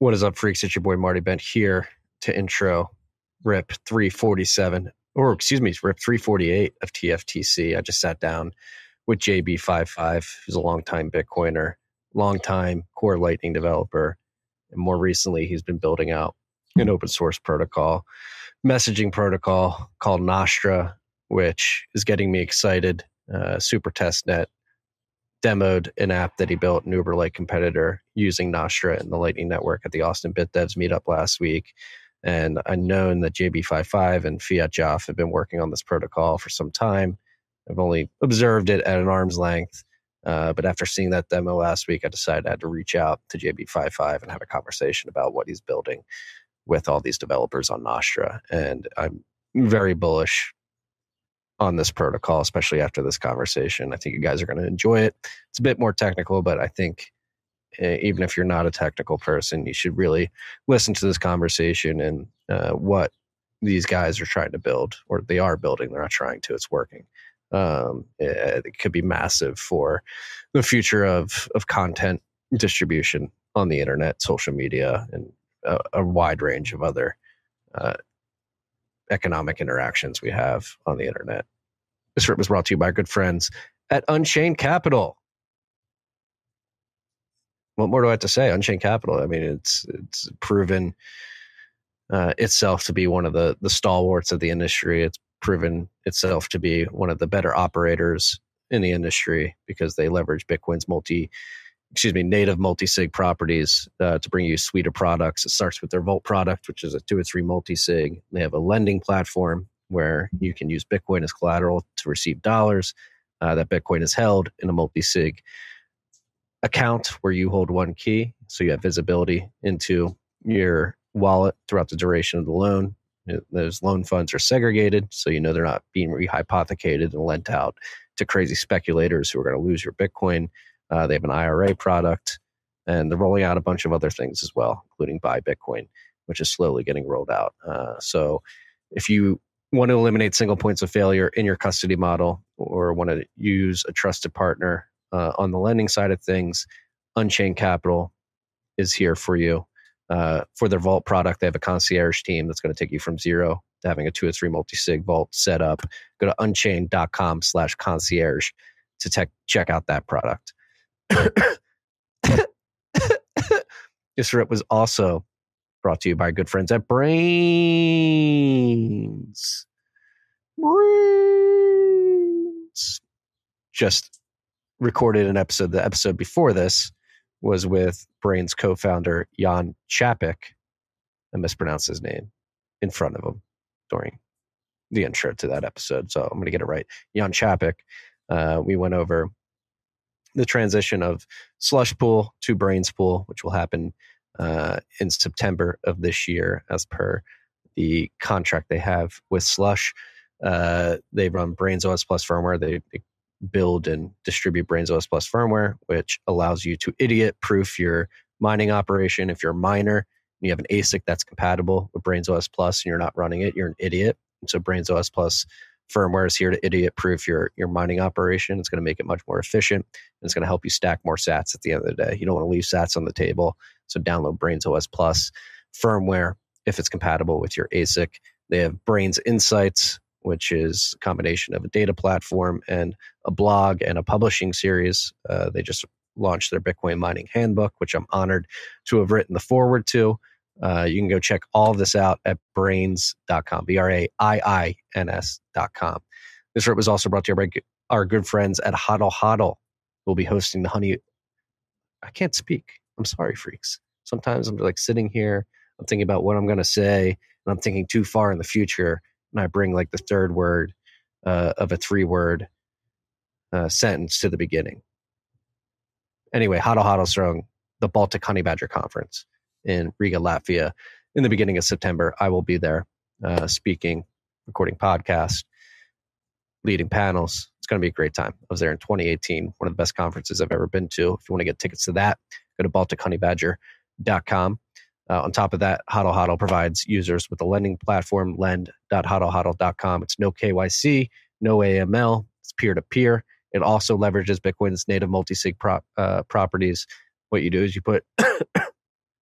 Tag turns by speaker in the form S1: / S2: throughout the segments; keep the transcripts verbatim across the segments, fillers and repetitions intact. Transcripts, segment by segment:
S1: What is up, freaks? It's your boy Marty Bent here to intro R I P three forty-seven, or excuse me, R I P three forty-eight of T F T C. I just sat down with J B fifty-five, who's a longtime Bitcoiner, longtime Core Lightning developer, and more recently, he's been building out an open source protocol, messaging protocol called Nostra, which is getting me excited. Uh, Super Testnet demoed an app that he built, an Uber-like competitor, using Nostra and the Lightning Network at the Austin Bit Devs meetup last week. And I've known that J B fifty-five and Fiat Joff have been working on this protocol for some time. I've only observed it at an arm's length. Uh, but after seeing that demo last week, I decided I had to reach out to J B fifty-five and have a conversation about what he's building with all these developers on Nostra. And I'm very bullish on this protocol, especially after this conversation. I think you guys are going to enjoy it. It's a bit more technical, but I think uh, even if you're not a technical person, you should really listen to this conversation and uh, what these guys are trying to build, or they are building. They're not trying to, it's working. Um, it, it could be massive for the future of, of content distribution on the internet, social media, and a, a wide range of other uh, economic interactions we have on the internet. This R I P was brought to you by our good friends at Unchained Capital. What more do I have to say? Unchained Capital, I mean, it's it's proven uh, itself to be one of the, the stalwarts of the industry. It's proven itself to be one of the better operators in the industry because they leverage Bitcoin's multi, excuse me, native multi-sig properties uh, to bring you a suite of products. It starts with their Vault product, which is a two or three multi-sig. They have a lending platform where you can use Bitcoin as collateral to receive dollars. Uh, that Bitcoin is held in a multi-sig account where you hold one key. So you have visibility into your wallet throughout the duration of the loan. Those loan funds are segregated, so you know they're not being rehypothecated and lent out to crazy speculators who are going to lose your Bitcoin. Uh, they have an I R A product, and they're rolling out a bunch of other things as well, including Buy Bitcoin, which is slowly getting rolled out. Uh, so if you want to eliminate single points of failure in your custody model or want to use a trusted partner uh, on the lending side of things, Unchained Capital is here for you. Uh, for their Vault product, they have a concierge team that's going to take you from zero to having a two or three multi-sig Vault set up. Go to unchained.com slash concierge to tech, check out that product. This R I P was also brought to you by good friends at Braiins. Braiins. Just recorded an episode. The episode before this was with Braiins co-founder Jan Chapik. I mispronounced his name in front of him during the intro to that episode, so I'm going to get it right. Jan Chapik. Uh, we went over the transition of Slush Pool to Braiins Pool, which will happen uh, in September of this year as per the contract they have with Slush. Uh, they run Braiins O S Plus firmware. They, they build and distribute Braiins O S Plus firmware, which allows you to idiot-proof your mining operation. If you're a miner and you have an A S I C that's compatible with Braiins O S Plus and you're not running it, you're an idiot. And so Braiins O S Plus firmware is here to idiot-proof your, your mining operation. It's going to make it much more efficient, and it's going to help you stack more sats at the end of the day. You don't want to leave sats on the table, so download Braiins O S Plus firmware if it's compatible with your A S I C. They have Braiins Insights, which is a combination of a data platform and a blog and a publishing series. Uh, they just launched their Bitcoin mining handbook, which I'm honored to have written the foreword to. Uh, you can go check all of this out at braiins dot com, B R A I I N S dot com. This was also brought to you by our good friends at Hodl Hodl. We'll be hosting the Honey. I can't speak. I'm sorry, freaks. Sometimes I'm like sitting here, I'm thinking about what I'm going to say, and I'm thinking too far in the future, and I bring like the third word uh, of a three-word uh, sentence to the beginning. Anyway, Hodl Hodl throwing the Baltic Honey Badger Conference in Riga, Latvia in the beginning of September. I will be there uh, speaking, recording podcasts, leading panels. It's going to be a great time. I was there in twenty eighteen, one of the best conferences I've ever been to. If you want to get tickets to that, go to baltic honey badger dot com. Uh, on top of that, Hodl Hodl provides users with a lending platform, lend dot hodl hodl dot com. It's no K Y C, no A M L. It's peer-to-peer. It also leverages Bitcoin's native multi-sig prop, uh, properties. What you do is you put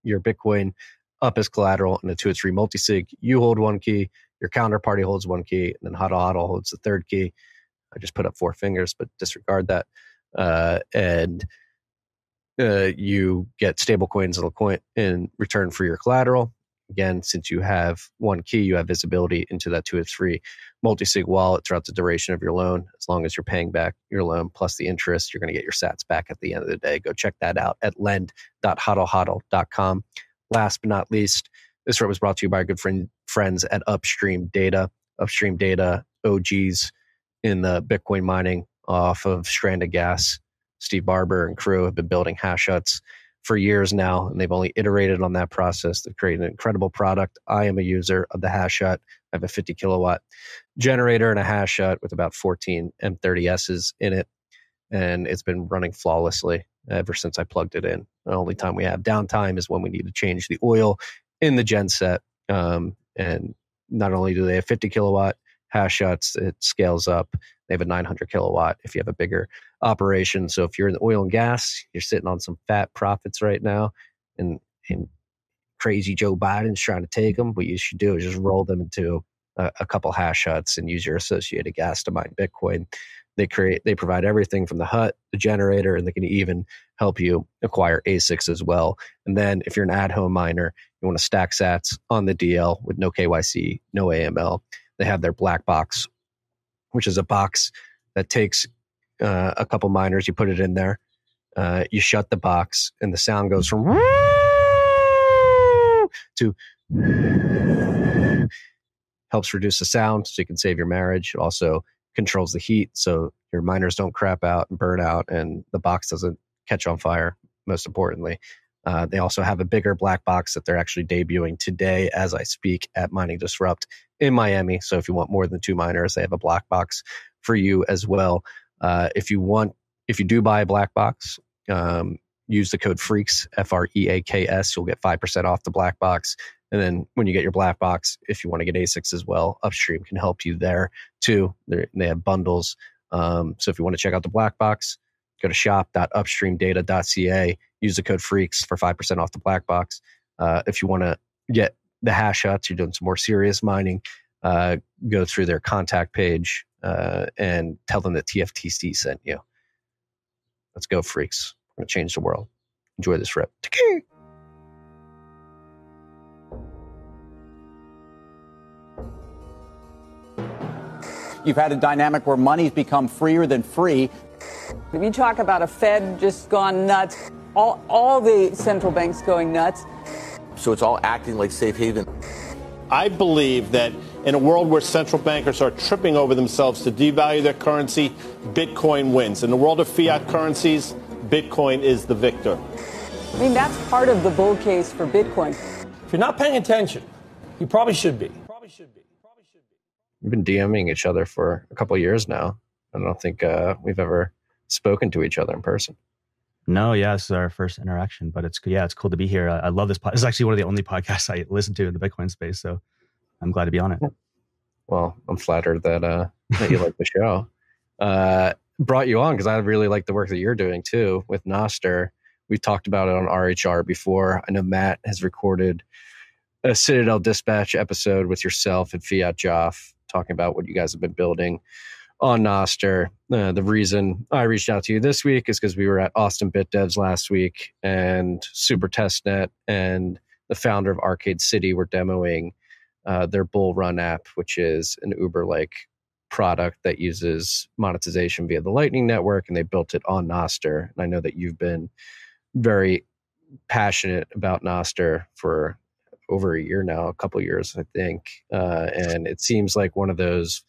S1: your Bitcoin up as collateral in a two or three multi-sig. You hold one key, your counterparty holds one key, and then HODL HODL holds the third key. I just put up four fingers, but disregard that. Uh, and uh, you get stable coins in, coin in return for your collateral. Again, since you have one key, you have visibility into that two or three multi-sig wallet throughout the duration of your loan. As long as you're paying back your loan plus the interest, you're going to get your sats back at the end of the day. Go check that out at lend dot hodl hodl dot com. Last but not least, this show was brought to you by our good friend, friends at Upstream Data. Upstream Data, O Gs in the Bitcoin mining off of stranded gas. Steve Barber and crew have been building hash huts for years now, and they've only iterated on that process to create an incredible product. I am a user of the hash hut. I have a fifty kilowatt generator and a hash hut with about fourteen M thirty S's in it, and it's been running flawlessly ever since I plugged it in. The only time we have downtime is when we need to change the oil in the genset. Um, and not only do they have fifty kilowatt hash huts, it scales up. They have a nine hundred kilowatt if you have a bigger operation. So if you're in the oil and gas, you're sitting on some fat profits right now, and, and crazy Joe Biden's trying to take them. What you should do is just roll them into a, a couple hash huts and use your associated gas to mine Bitcoin. They create, they provide everything from the hut, the generator, and they can even help you acquire A SICs as well. And then if you're an at-home miner, you want to stack sats on the D L with no K Y C, no A M L. They have their black box, which is a box that takes uh, a couple miners. You put it in there, uh, you shut the box, and the sound goes from to helps reduce the sound, so you can save your marriage. It also controls the heat, so your miners don't crap out and burn out, and the box doesn't catch on fire. Most importantly, uh, they also have a bigger black box that they're actually debuting today as I speak at Mining Disrupt in Miami. So if you want more than two miners, they have a black box for you as well. Uh, if you want, if you do buy a black box, um, use the code FREAKS, F R E A K S. You'll get five percent off the black box. And then when you get your black box, if you want to get A SICs as well, Upstream can help you there too. They're, they have bundles. Um, so if you want to check out the black box, go to shop dot upstream data dot c a. Use the code FREAKS for five percent off the black box. Uh, if you want to get the hash huts, you're doing some more serious mining, uh, go through their contact page uh, and tell them that T F T C sent you. Let's go, freaks. We're going to change the world. Enjoy this rip. Take
S2: You've had a dynamic where money's become freer than free.
S3: If you talk about a Fed just gone nuts, all, all the central banks going nuts.
S4: So it's all acting like safe haven.
S5: I believe that in a world where central bankers are tripping over themselves to devalue their currency, Bitcoin wins. In the world of fiat currencies, Bitcoin is the victor.
S3: I mean, that's part of the bull case for Bitcoin.
S6: If you're not paying attention, you probably should be. Probably should be. Probably should be.
S1: We've been DMing each other for a couple of years now. I don't think uh, we've ever spoken to each other in person.
S7: No, yeah, this is our first interaction, but it's yeah, it's cool to be here. I, I love this. Pod- this is actually one of the only podcasts I listen to in the Bitcoin space, so I'm glad to be on it.
S1: Well, I'm flattered that uh, that you like the show. Uh, brought you on because I really like the work that you're doing too with Nostr. We've talked about it on R H R before. I know Matt has recorded a Citadel Dispatch episode with yourself and Fiat Joff talking about what you guys have been building on Nostr. Uh, the reason I reached out to you this week is because we were at Austin BitDevs last week, and Super Testnet and the founder of Arcade City were demoing uh, their Bull Run app, which is an Uber-like product that uses monetization via the Lightning Network, and they built it on Nostr. And I know that you've been very passionate about Nostr for over a year now, a couple of years, I think. Uh, and it seems like one of those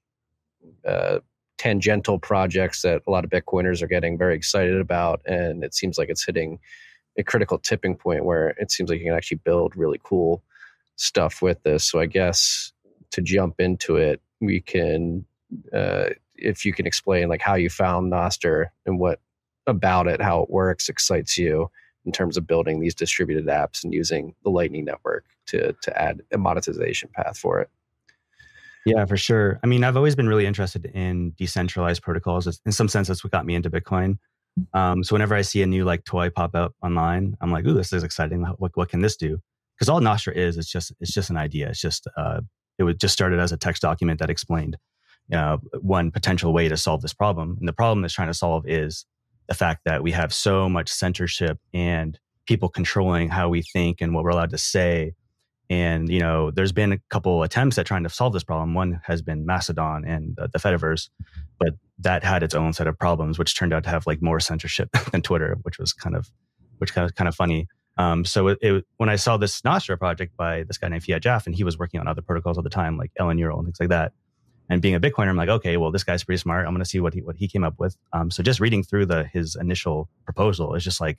S1: uh, tangential projects that a lot of Bitcoiners are getting very excited about. And it seems like it's hitting a critical tipping point where it seems like you can actually build really cool stuff with this. So I guess to jump into it, we can, uh, if you can explain like how you found Nostr and what about it, how it works, excites you in terms of building these distributed apps and using the Lightning Network to to add a monetization path for it.
S7: Yeah, for sure. I mean, I've always been really interested in decentralized protocols. In some sense, that's what got me into Bitcoin. Um, so whenever I see a new like toy pop up online, I'm like, ooh, this is exciting. What, what can this do? Because all Nostra is, it's just, it's just an idea. It's just, uh, it was just started as a text document that explained, you know, one potential way to solve this problem. And the problem it's trying to solve is the fact that we have so much censorship and people controlling how we think and what we're allowed to say. And, you know, there's been a couple attempts at trying to solve this problem. One has been Mastodon and uh, the Fediverse, but that had its own set of problems, which turned out to have like more censorship than Twitter, which was kind of, which kind of kind of funny. Um, so it, it, when I saw this Nostra project by this guy named Fiat Jaff, and he was working on other protocols at the time, like Ellen Ural and things like that. And being a Bitcoiner, I'm like, okay, well, this guy's pretty smart. I'm going to see what he what he came up with. Um, so just reading through the his initial proposal is just like,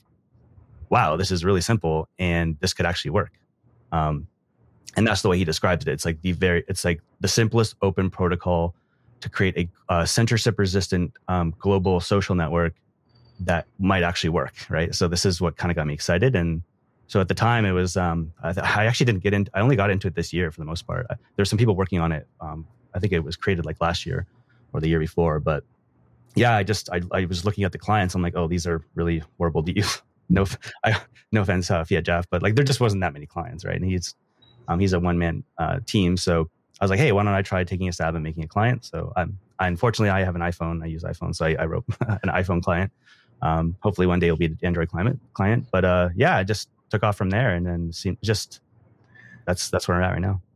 S7: wow, this is really simple, and this could actually work. Um, and that's the way he describes it. It's like the very, it's like the simplest open protocol to create a uh, censorship-resistant um, global social network that might actually work, right? So this is what kind of got me excited. And so at the time, it was um, I, th- I actually didn't get into. I only got into it this year for the most part. I, there's some people working on it. Um, I think it was created like last year or the year before. But yeah, I just I, I was looking at the clients. I'm like, oh, these are really horrible to use. no, I, no offense, uh, Fiat Jaff, but like there just wasn't that many clients, right? And he's um, he's a one man uh, team, so I was like, hey, why don't I try taking a stab at making a client? So I'm I, unfortunately I have an iPhone. I use iPhone, so I, I wrote an iPhone client. Um, hopefully one day it'll be an Android client client. But uh, yeah, I just took off from there, and then seemed just that's that's where I'm at right now.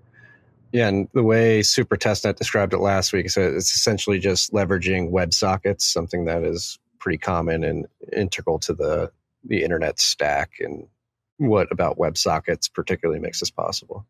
S1: Yeah, and the way Super Testnet described it last week, so it's essentially just leveraging WebSockets, something that is pretty common and integral to the the internet stack. And what about WebSockets particularly makes this possible?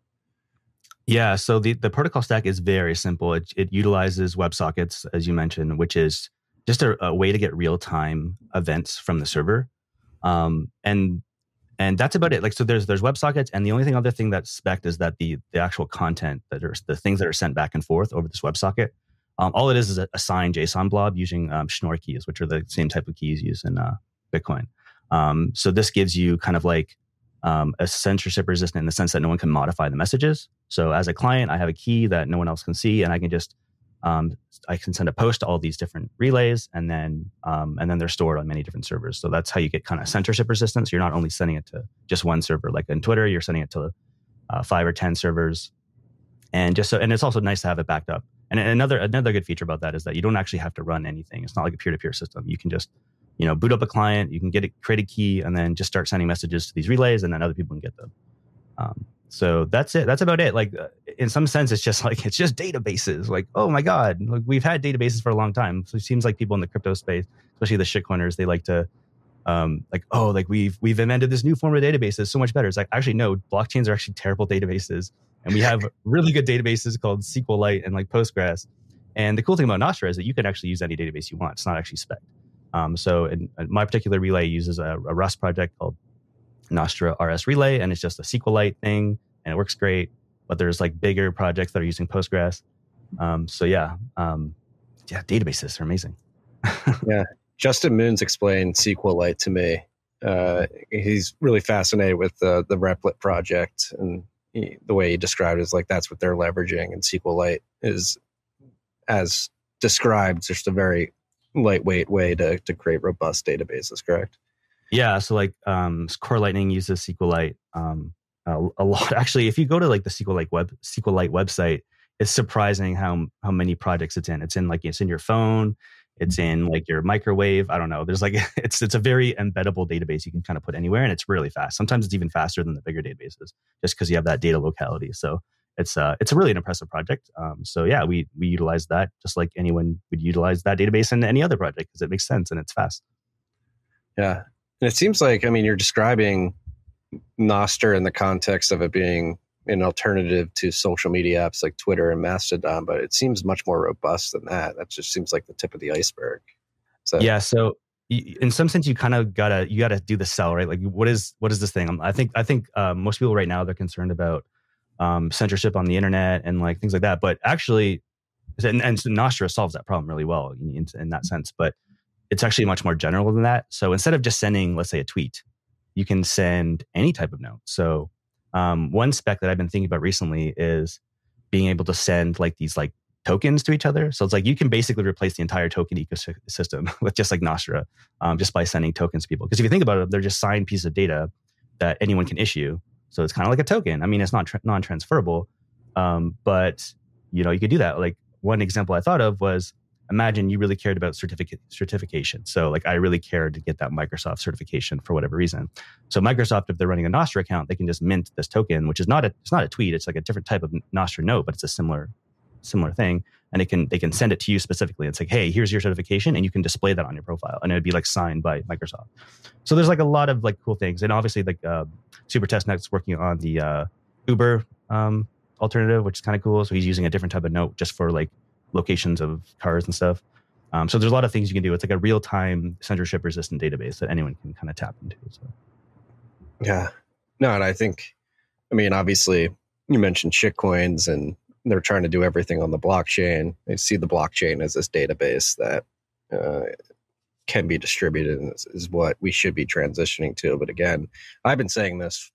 S7: Yeah, so the, the protocol stack is very simple. It, it utilizes WebSockets, as you mentioned, which is just a, a way to get real-time events from the server. Um, and and that's about it. Like, so there's there's WebSockets, and the only thing other thing that's spec'd is that the the actual content, that are the things that are sent back and forth over this WebSocket, um, all it is is a, a signed JSON blob using um, Schnorr keys, which are the same type of keys used in uh, Bitcoin. Um, so this gives you kind of like um, a censorship resistant in the sense that no one can modify the messages. So as a client, I have a key that no one else can see, and I can just um, I can send a post to all these different relays, and then um, and then they're stored on many different servers. So that's how you get kind of censorship resistance. You're not only sending it to just one server, like in Twitter, you're sending it to uh, five or ten servers, and just so and it's also nice to have it backed up. And another another good feature about that is that you don't actually have to run anything. It's not like a peer-to-peer system. You can just you know boot up a client, you can get it, create a key, and then just start sending messages to these relays, and then other people can get them. Um, So that's it. That's about it. Like uh, in some sense, it's just like, it's just databases. Like, oh my God, like we've had databases for a long time. So it seems like people in the crypto space, especially the shitcoiners, they like to um, like, oh, like we've, we've invented this new form of database that's so much better. It's like, actually, no, blockchains are actually terrible databases. And we have really good databases called SQLite and like Postgres. And the cool thing about Nostra is that you can actually use any database you want. It's not actually spec. Um, so in, in my particular relay uses a, a Rust project called Nostra R S Relay, and it's just a SQLite thing, and it works great. But there's like bigger projects that are using Postgres. Um, so yeah, um, yeah, databases are amazing.
S1: Yeah, Justin Moons explained SQLite to me. Uh, he's really fascinated with the the Replit project, and he, the way he described it is like that's what they're leveraging. And SQLite is, as described, just a very lightweight way to to create robust databases. Correct?
S7: Yeah, so like um, Core Lightning uses SQLite um, a, a lot. Actually, if you go to like the SQLite web SQLite website, it's surprising how how many projects it's in. It's in like it's in your phone, it's in like your microwave. I don't know. There's like it's it's a very embeddable database you can kind of put anywhere, and it's really fast. Sometimes it's even faster than the bigger databases, just because you have that data locality. So it's uh it's a really an impressive project. Um, so yeah, we we utilize that just like anyone would utilize that database in any other project because it makes sense and it's fast.
S1: Yeah. And it seems like, I mean, you're describing Nostr in the context of it being an alternative to social media apps like Twitter and Mastodon, but it seems much more robust than that. That just seems like the tip of the iceberg. So
S7: yeah, so in some sense, you kind of gotta you gotta do the sell, right? Like, what is what is this thing? I think I think uh, most people right now they're concerned about um, censorship on the internet and like things like that. But actually, and, and Nostra solves that problem really well in, in that sense. But it's actually much more general than that. So instead of just sending, let's say, a tweet, you can send any type of note. So um, one spec that I've been thinking about recently is being able to send like these like tokens to each other. So it's like you can basically replace the entire token ecosystem with just like Nostra, um, just by sending tokens to people. Because if you think about it, they're just signed pieces of data that anyone can issue. So it's kind of like a token. I mean, it's not tra- non-transferable, um, but you know, you could do that. Like one example I thought of was, imagine you really cared about certificate certification. So like I really cared to get that Microsoft certification for whatever reason. So Microsoft, if they're running a Nostra account, they can just mint this token, which is not a, it's not a tweet. It's like a different type of Nostra note, but it's a similar, similar thing. And it can, they can send it to you specifically. It's like, hey, here's your certification. And you can display that on your profile. And it would be like signed by Microsoft. So there's like a lot of like cool things. And obviously like uh, SuperTestNet's working on the uh, Uber um, alternative, which is kind of cool. So he's using a different type of note just for like locations of cars and stuff. Um, so there's a lot of things you can do. It's like a real-time censorship resistant database that anyone can kind of tap into. So.
S1: Yeah. No, and I think, I mean, obviously you mentioned shitcoins and they're trying to do everything on the blockchain. They see the blockchain as this database that uh, can be distributed and is, is what we should be transitioning to. But again, I've been saying this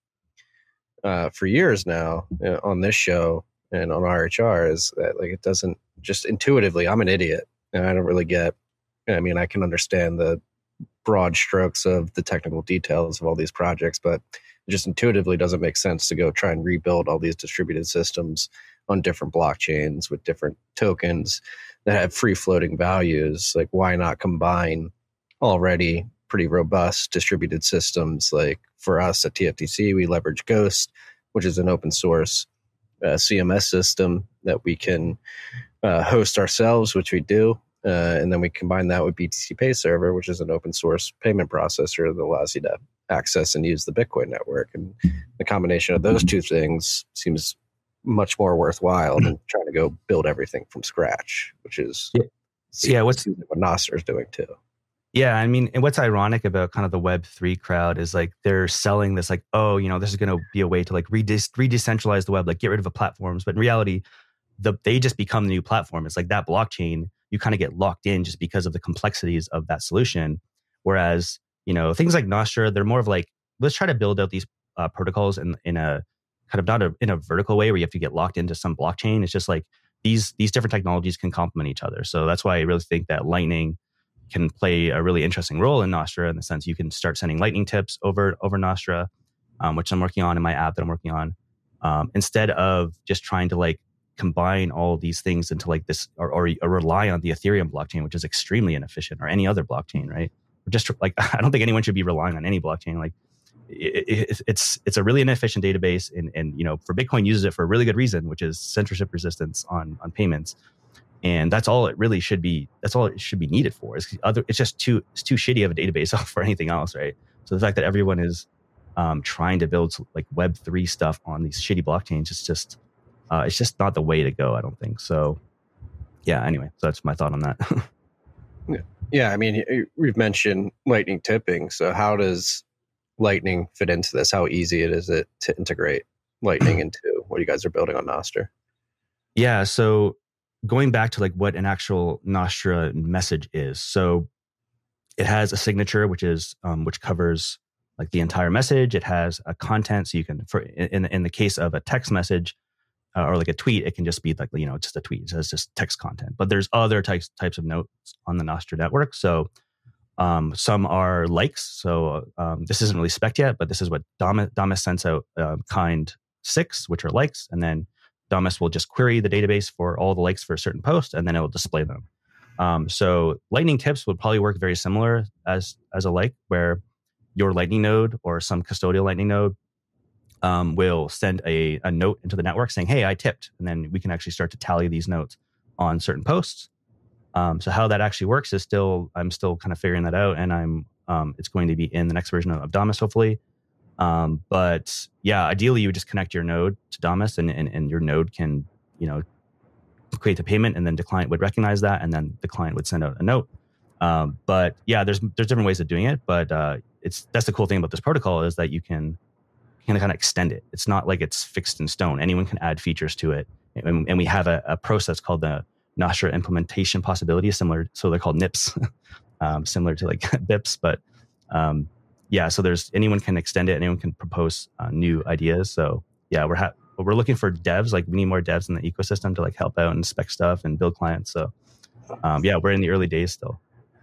S1: uh, for years now uh, on this show and on R H R, is that like it doesn't just intuitively, I'm an idiot and I don't really get, I mean, I can understand the broad strokes of the technical details of all these projects, but it just intuitively doesn't make sense to go try and rebuild all these distributed systems on different blockchains with different tokens that have free floating values. Like, why not combine already pretty robust distributed systems? Like for us at T F T C, we leverage Ghost, which is an open source uh, C M S system that we can uh, host ourselves, which we do. Uh, and then we combine that with B T C Pay Server, which is an open source payment processor that allows you to access and use the Bitcoin network. And the combination of those two things seems much more worthwhile than trying to go build everything from scratch, which is
S7: yeah, yeah what's
S1: what Nostr is doing too.
S7: Yeah, I mean, and what's ironic about kind of the Web three crowd is like they're selling this like, oh, you know, this is going to be a way to like redis- re-decentralize the web, like get rid of the platforms. But in reality, the they just become the new platform. It's like that blockchain, you kind of get locked in just because of the complexities of that solution. Whereas, you know, things like Nostr, they're more of like, let's try to build out these uh, protocols in in a kind of not a, in a vertical way where you have to get locked into some blockchain. It's just like these these different technologies can complement each other. So that's why I really think that Lightning can play a really interesting role in Nostr, in the sense you can start sending Lightning tips over over Nostr, um, which I'm working on in my app that I'm working on, um, instead of just trying to like combine all these things into like this, or, or, or rely on the Ethereum blockchain, which is extremely inefficient, or any other blockchain, right? Just like, I don't think anyone should be relying on any blockchain. Like it, it, it's it's a really inefficient database, and and you know, for Bitcoin uses it for a really good reason, which is censorship resistance on on payments. And that's all it really should be. That's all it should be needed for. It's other. It's just too. It's too shitty of a database for anything else, right? So the fact that everyone is um, trying to build like Web three stuff on these shitty blockchains, it's just. Uh, it's just not the way to go. I don't think so. Yeah. Anyway, so that's my thought on that.
S1: yeah. yeah. I mean, we've mentioned Lightning tipping. So how does Lightning fit into this? How easy it is it to integrate Lightning into what you guys are building on Nostr?
S7: Yeah. So. Going back to like what an actual Nostr message is. So it has a signature, which is um, which covers like the entire message. It has a content, so you can, for in in the case of a text message uh, or like a tweet, it can just be like, you know, just a tweet. It says just text content. But there's other types types of notes on the Nostr network. So um, some are likes. So um, this isn't really spec'd yet, but this is what Damus, Damus sends out uh, kind six, which are likes, and then Damus will just query the database for all the likes for a certain post, and then it will display them. Um, so Lightning tips would probably work very similar as as a like, where your Lightning node or some custodial Lightning node um, will send a, a note into the network saying, hey, I tipped. And then we can actually start to tally these notes on certain posts. Um, so how that actually works is still, I'm still kind of figuring that out. And I'm um, it's going to be in the next version of, of Damus, hopefully. Um, but yeah, ideally you would just connect your node to Damus, and, and, and your node can, you know, create the payment, and then the client would recognize that, and then the client would send out a note. Um, but yeah, there's, there's different ways of doing it, but, uh, it's, that's the cool thing about this protocol, is that you can kind of kind of extend it. It's not like it's fixed in stone. Anyone can add features to it. And, and we have a, a process called the Nostr implementation possibility, similar. So they're called N I Ps, um, similar to like B I Ps, but, um, yeah, so there's anyone can extend it, anyone can propose uh, new ideas. So yeah, we're ha- but we're looking for devs. Like we need more devs in the ecosystem to like help out and spec stuff and build clients. So um, yeah, we're in the early days still.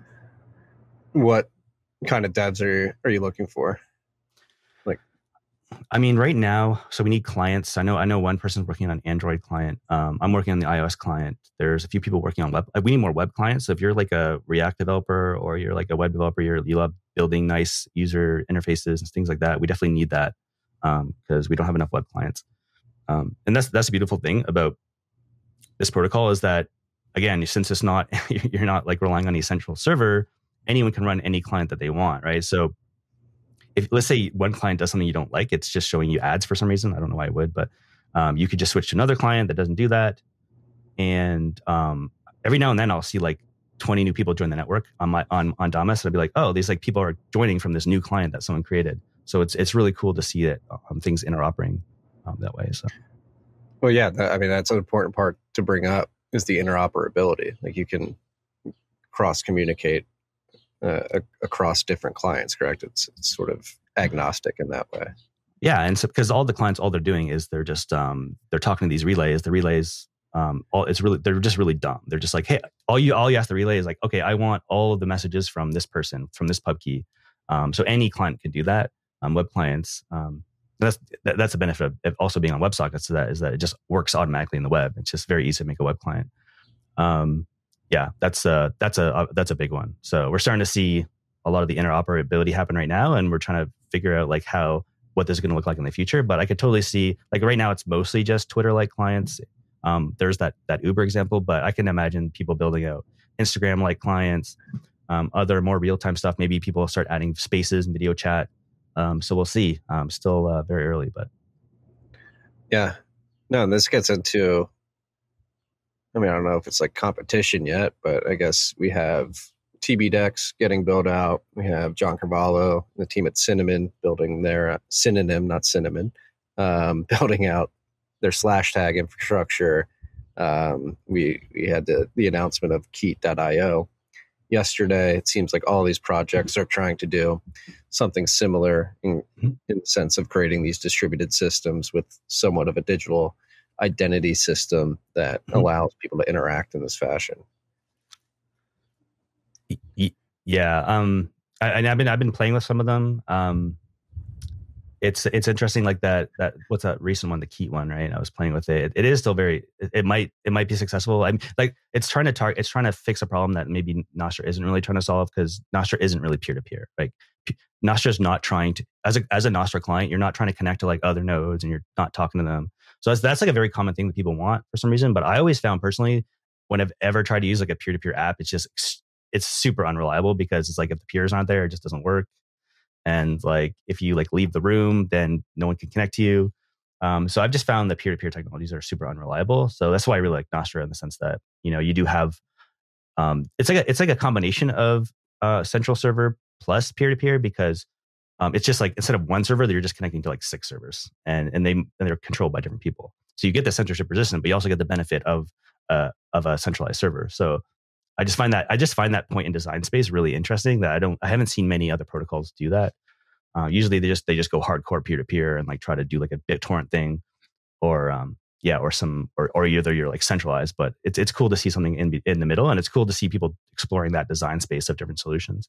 S1: What kind of devs are are you looking for? Like,
S7: I mean, right now, so we need clients. I know, I know one person's working on an Android client. Um, I'm working on the iOS client. There's a few people working on web. Like, we need more web clients. So if you're like a React developer or you're like a web developer, you're, you love building nice user interfaces and things like that. We definitely need that because um, we don't have enough web clients. Um, and that's that's the beautiful thing about this protocol is that, again, since it's not, you're not like relying on a central server, anyone can run any client that they want, right? So if let's say one client does something you don't like, it's just showing you ads for some reason. I don't know why it would, but um, you could just switch to another client that doesn't do that. And um, every now and then I'll see like twenty new people join the network on my on on Damus, and I'll be like, oh, these like people are joining from this new client that someone created. So it's it's really cool to see that um, things interoperating um, that way. So,
S1: well, yeah, that, I mean that's an important part to bring up is the interoperability. Like you can cross communicate Uh, across different clients, correct? It's, it's sort of agnostic in that way.
S7: Yeah, and so because all the clients, all they're doing is they're just um, they're talking to these relays. The relays, um, all it's really they're just really dumb. They're just like, hey, all you all you ask the relay is like, okay, I want all of the messages from this person from this pub key. Um, so any client can do that. Um, web clients, um, that's that, that's a benefit of also being on WebSockets. So that is that it just works automatically in the web. It's just very easy to make a web client. Um, Yeah, that's a that's a that's a big one. So we're starting to see a lot of the interoperability happen right now, and we're trying to figure out like how what this is going to look like in the future. But I could totally see like right now it's mostly just Twitter-like clients. Um, there's that that Uber example, but I can imagine people building out Instagram-like clients, um, other more real-time stuff. Maybe people start adding spaces and video chat. Um, so we'll see. Um, still uh, very early, but
S1: yeah, no. And this gets into. I mean, I don't know if it's like competition yet, but I guess we have T B Dex getting built out. We have John Carvalho, the team at Cinnamon, building their uh, synonym, not cinnamon, um, building out their slash tag infrastructure. Um, we we had the, the announcement of Keat dot io yesterday. It seems like all these projects are trying to do something similar in, in the sense of creating these distributed systems with somewhat of a digital identity system that mm-hmm. allows people to interact in this fashion.
S7: Yeah, um, I, I've been I've been playing with some of them. Um, it's it's interesting, like that that what's that recent one, the Keat one, right? I was playing with it. It is still very. It, it might it might be successful. I'm like it's trying to target. It's trying to fix a problem that maybe Nostr isn't really trying to solve because Nostr isn't really peer to peer. Like P- Nostr is not trying to as a as a Nostr client, you're not trying to connect to like other nodes, and you're not talking to them. So that's that's like a very common thing that people want for some reason. But I always found personally, when I've ever tried to use like a peer to peer app, it's just it's super unreliable because it's like if the peers aren't there, it just doesn't work. And like if you like leave the room, then no one can connect to you. Um, so I've just found that peer to peer technologies are super unreliable. So that's why I really like Nostr in the sense that you know you do have um, it's like a, it's like a combination of uh, central server plus peer to peer because. Um, it's just like instead of one server, you're just connecting to like six servers, and and they and they're controlled by different people. So you get the censorship resistant, but you also get the benefit of uh, of a centralized server. So I just find that I just find that point in design space really interesting. That I don't I haven't seen many other protocols do that. Uh, usually they just they just go hardcore peer to peer and like try to do like a BitTorrent thing, or um, yeah, or some or or either you're like centralized. But it's it's cool to see something in in the middle, and it's cool to see people exploring that design space of different solutions.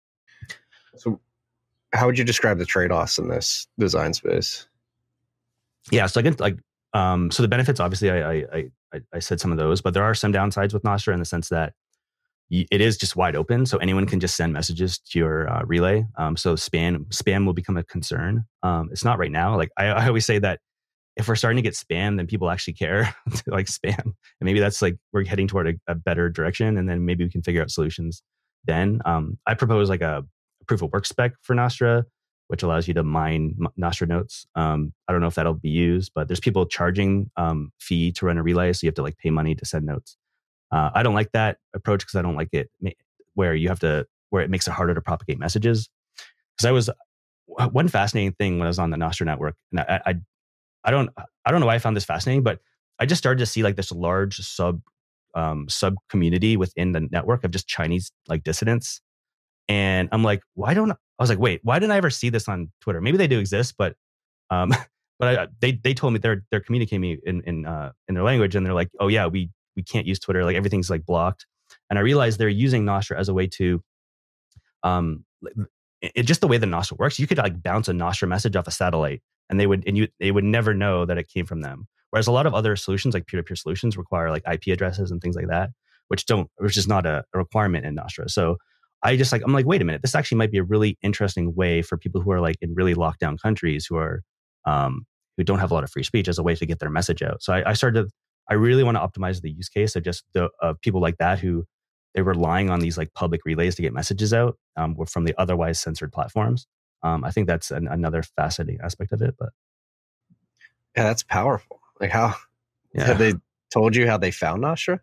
S1: So. How would you describe the trade-offs in this design space?
S7: Yeah, so I get like um, so the benefits. Obviously, I, I I I said some of those, but there are some downsides with Nostr in the sense that y- it is just wide open, so anyone can just send messages to your uh, relay. Um, so spam spam will become a concern. Um, it's not right now. Like I, I always say that if we're starting to get spam, then people actually care to like spam, and maybe that's like we're heading toward a, a better direction, and then maybe we can figure out solutions. Then um, I propose like a proof of work spec for Nostr, which allows you to mine Nostr notes. Um, I don't know if that'll be used, but there's people charging um, fee to run a relay, so you have to like pay money to send notes. Uh, I don't like that approach because I don't like it where you have to where it makes it harder to propagate messages. Because I was one fascinating thing when I was on the Nostr network, and I, I I don't I don't know why I found this fascinating, but I just started to see like this large sub um, sub community within the network of just Chinese like dissidents. And I'm like, why don't I was like, wait, why didn't I ever see this on Twitter? Maybe they do exist, but um, but I, they they told me they're they're communicating me in in uh, in their language, and they're like, oh yeah, we we can't use Twitter, like everything's like blocked. And I realized they're using Nostr as a way to, um, it, just the way the Nostr works, you could like bounce a Nostr message off a satellite, and they would and you they would never know that it came from them. Whereas a lot of other solutions, like peer-to-peer solutions, require like I P addresses and things like that, which don't, which is not a, a requirement in Nostr. So I just like, I'm like, wait a minute, this actually might be a really interesting way for people who are like in really locked down countries who are, um, who don't have a lot of free speech as a way to get their message out. So I, I started, I really want to optimize the use case of just the uh, people like that who they were relying on these like public relays to get messages out um, from the otherwise censored platforms. Um, I think that's an, another fascinating aspect of it. But
S1: yeah, that's powerful. Like how
S7: yeah.
S1: have they told you how they found Nostr?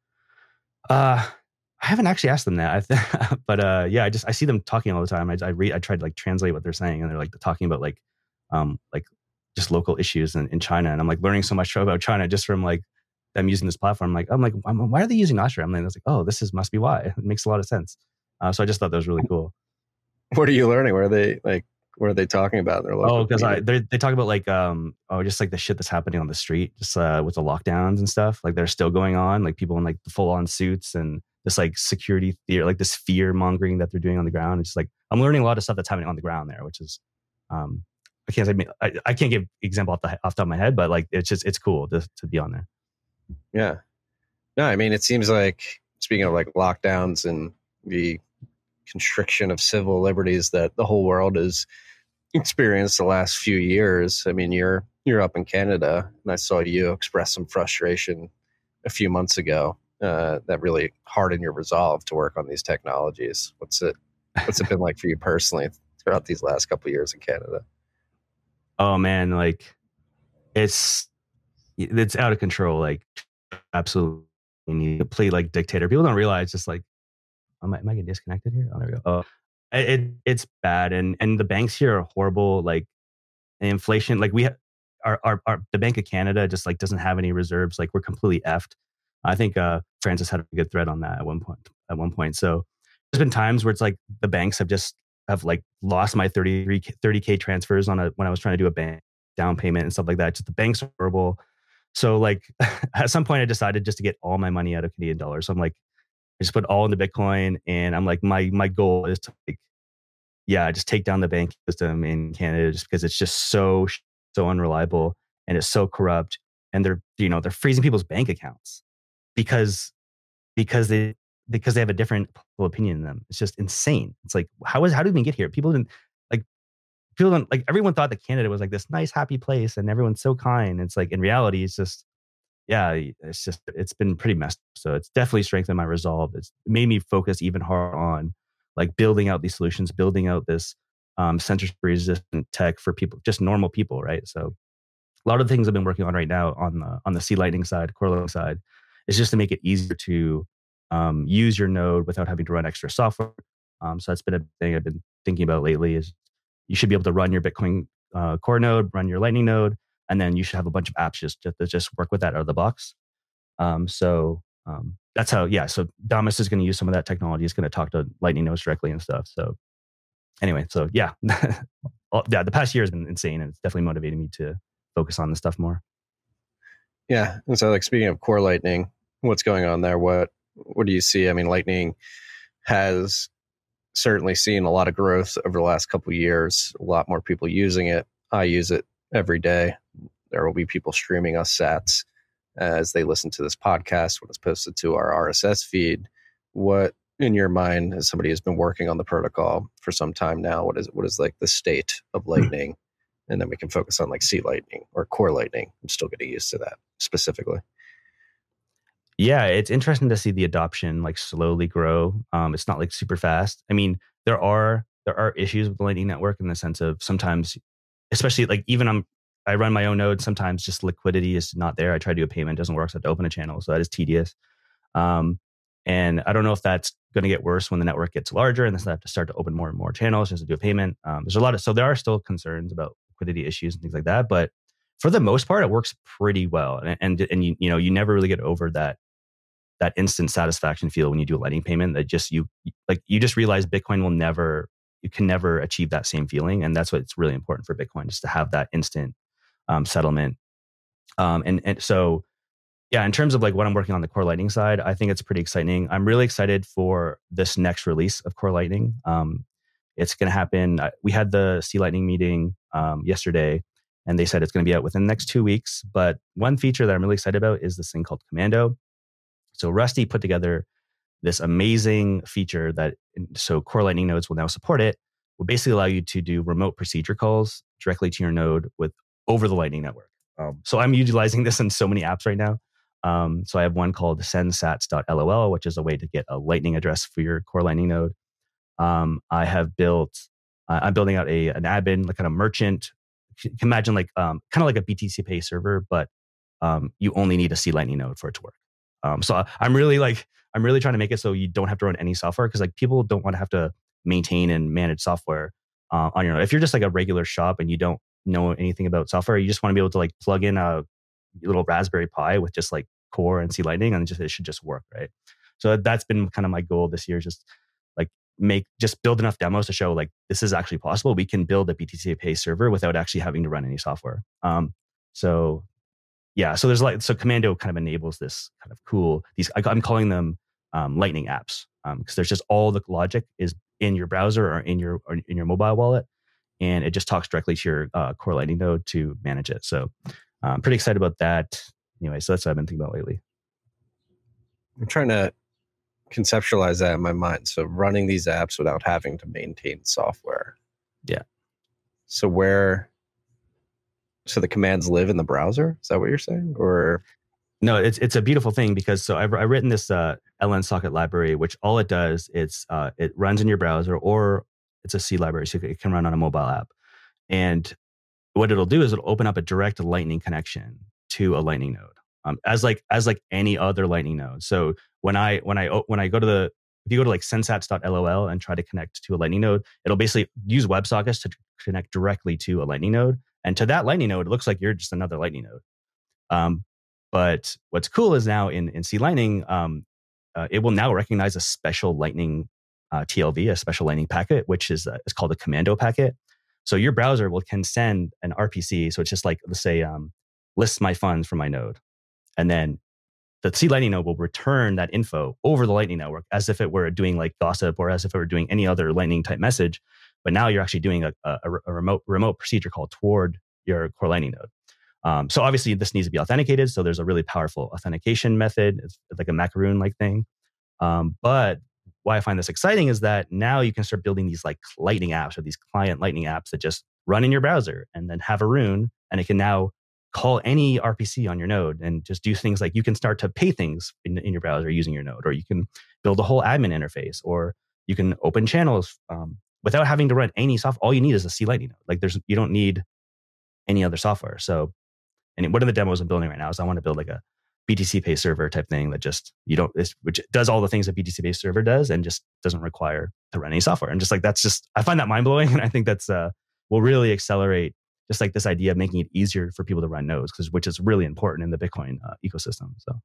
S7: Uh, I haven't actually asked them that, I th- but uh, yeah, I just I see them talking all the time. I I read, I tried to like translate what they're saying, and they're like talking about like, um, like just local issues in, in China, and I'm like learning so much about China just from like them using this platform. Like I'm like, I'm, why are they using Nostr? I'm like, I was like, oh, this is must be why. It makes a lot of sense. Uh, so I just thought that was really cool.
S1: What are you learning? What are they like? What are they talking about? Their local
S7: oh, because I they they talk about like um oh just like the shit that's happening on the street, just uh, with the lockdowns and stuff. Like they're still going on. Like people in like the full on suits and this like security fear, like this fear mongering that they're doing on the ground. It's just like I'm learning a lot of stuff that's happening on the ground there, which is um I can't say I, I can't give example off the off the top of my head, but like it's just it's cool to to be on there.
S1: Yeah, no, I mean it seems like speaking of like lockdowns and the constriction of civil liberties that the whole world has experienced the last few years. I mean, you're you're up in Canada, and I saw you express some frustration a few months ago. Uh, that really hardened your resolve to work on these technologies. What's it What's it been like for you personally throughout these last couple of years in Canada?
S7: Oh man, like it's it's out of control. Like absolutely, you play like dictator. People don't realize just like. Am I, am I getting disconnected here? Oh, there we go. Oh, it, it's bad. And and the banks here are horrible. Like inflation, like we have, our, our, our, the Bank of Canada just like doesn't have any reserves. Like we're completely effed. I think uh, Francis had a good thread on that at one point. At one point. So there's been times where it's like the banks have just have like lost my thirty-three, thirty K transfers on a, when I was trying to do a bank down payment and stuff like that. Just the banks are horrible. So like at some point I decided just to get all my money out of Canadian dollars. So I'm like, I just put all into Bitcoin, and I'm like, my my goal is to like, yeah, just take down the banking system in Canada, just because it's just so so unreliable and it's so corrupt, and they're you know they're freezing people's bank accounts because because they because they have a different political opinion than them. It's just insane. It's like how is how did we get here? People didn't like people don't like everyone thought that Canada was like this nice happy place and everyone's so kind. It's like in reality, it's just. Yeah, it's just, it's been pretty messed up. So it's definitely strengthened my resolve. It's made me focus even harder on like building out these solutions, building out this um, censorship resistant tech for people, just normal people, right? So a lot of the things I've been working on right now on the on the C Lightning side, Core Lightning side, is just to make it easier to um, use your node without having to run extra software. Um, so that's been a thing I've been thinking about lately is you should be able to run your Bitcoin uh, core node, run your Lightning node, and then you should have a bunch of apps just to just work with that out of the box. Um, so um, that's how, yeah. So Damus is going to use some of that technology. It's going to talk to Lightning nodes directly and stuff. So anyway, so yeah, yeah. The past year has been insane, and it's definitely motivated me to focus on this stuff more.
S1: Yeah, and so like speaking of Core Lightning, what's going on there? What what do you see? I mean, Lightning has certainly seen a lot of growth over the last couple of years. A lot more people using it. I use it every day. There will be people streaming us sats as they listen to this podcast when it's posted to our R S S feed. What, in your mind, as somebody who's been working on the protocol for some time now, what is what is like the state of Lightning? Mm-hmm. And then we can focus on like C Lightning or Core Lightning. I'm still getting used to that specifically.
S7: Yeah, it's interesting to see the adoption like slowly grow. Um, it's not like super fast. I mean, there are there are issues with the Lightning Network in the sense of sometimes, especially like even I'm I run my own node. Sometimes just liquidity is not there. I try to do a payment, it doesn't work. So I have to open a channel. So that is tedious. Um, and I don't know if that's going to get worse when the network gets larger and then I have to start to open more and more channels just to do a payment. Um, there's a lot of, so there are still concerns about liquidity issues and things like that. But for the most part, it works pretty well. And, and, and you, you know, you never really get over that, that instant satisfaction feel when you do a Lightning payment that just, you like, you just realize Bitcoin will never, you can never achieve that same feeling. And that's what's really important for Bitcoin, just to have that instant um, settlement. Um, and, and so, yeah, in terms of like what I'm working on the Core Lightning side, I think it's pretty exciting. I'm really excited for this next release of Core Lightning. Um, it's going to happen. We had the C Lightning meeting um, yesterday, and they said it's going to be out within the next two weeks. But one feature that I'm really excited about is this thing called Commando. So Rusty put together this amazing feature that, so Core Lightning nodes will now support it, will basically allow you to do remote procedure calls directly to your node with over the Lightning Network. Um, so I'm utilizing this in so many apps right now. Um, so I have one called sendsats.lol, which is a way to get a Lightning address for your Core Lightning node. Um, I have built, uh, I'm building out a an admin, like kind of merchant. You can imagine like um, kind of like a B T C Pay server, but um, you only need a C Lightning node for it to work. Um, so I'm really like, I'm really trying to make it so you don't have to run any software, because like people don't want to have to maintain and manage software uh, on your own. If you're just like a regular shop and you don't know anything about software, you just want to be able to like plug in a little Raspberry Pi with just like Core and C Lightning, and just it should just work, right? So that's been kind of my goal this year, just like make just build enough demos to show like this is actually possible. We can build a B T C Pay server without actually having to run any software. Um, so yeah, so there's like so Commando kind of enables this kind of cool these I, I'm calling them um, Lightning apps because um, there's just all the logic is in your browser or in your or in your mobile wallet, and it just talks directly to your uh, Core Lightning node to manage it. So I'm pretty excited about that. Anyway, so that's what I've been thinking about lately.
S1: I'm trying to conceptualize that in my mind. So running these apps without having to maintain software.
S7: Yeah.
S1: So where, so the commands live in the browser? Is that what you're saying? Or
S7: no, it's it's a beautiful thing because so I've, I've written this uh, L N socket library, which all it does is uh, it runs in your browser, or it's a C library, so it can run on a mobile app. And what it'll do is it'll open up a direct Lightning connection to a Lightning node, um, as like as like any other Lightning node. So when I when I when I go to the if you go to like sendsats.lol and try to connect to a Lightning node, it'll basically use WebSockets to connect directly to a Lightning node, and to that Lightning node, it looks like you're just another Lightning node. Um, but what's cool is now in in C Lightning, um, uh, it will now recognize a special Lightning uh, T L V, a special Lightning packet, which is uh, is called a Commando packet. So your browser will can send an R P C. So it's just like, let's say, um, lists my funds from my node. And then the C Lightning node will return that info over the Lightning network as if it were doing like gossip or as if it were doing any other Lightning type message. But now you're actually doing a, a, a remote remote procedure call toward your Core Lightning node. Um, so obviously this needs to be authenticated. So there's a really powerful authentication method. It's like a macaroon-like thing. Um, but why I find this exciting is that now you can start building these like Lightning apps or these client Lightning apps that just run in your browser and then have a rune, and it can now call any R P C on your node and just do things like you can start to pay things in, in your browser using your node, or you can build a whole admin interface, or you can open channels um, without having to run any software. All you need is a C Lightning node. Like there's, you don't need any other software. So, and one of the demos I'm building right now is I want to build like a B T C Pay server type thing that just, you don't, which does all the things that B T C Pay server does and just doesn't require to run any software. And just like, that's just, I find that mind blowing. And I think that's, uh, will really accelerate just like this idea of making it easier for people to run nodes, because which is really important in the Bitcoin uh, ecosystem. So.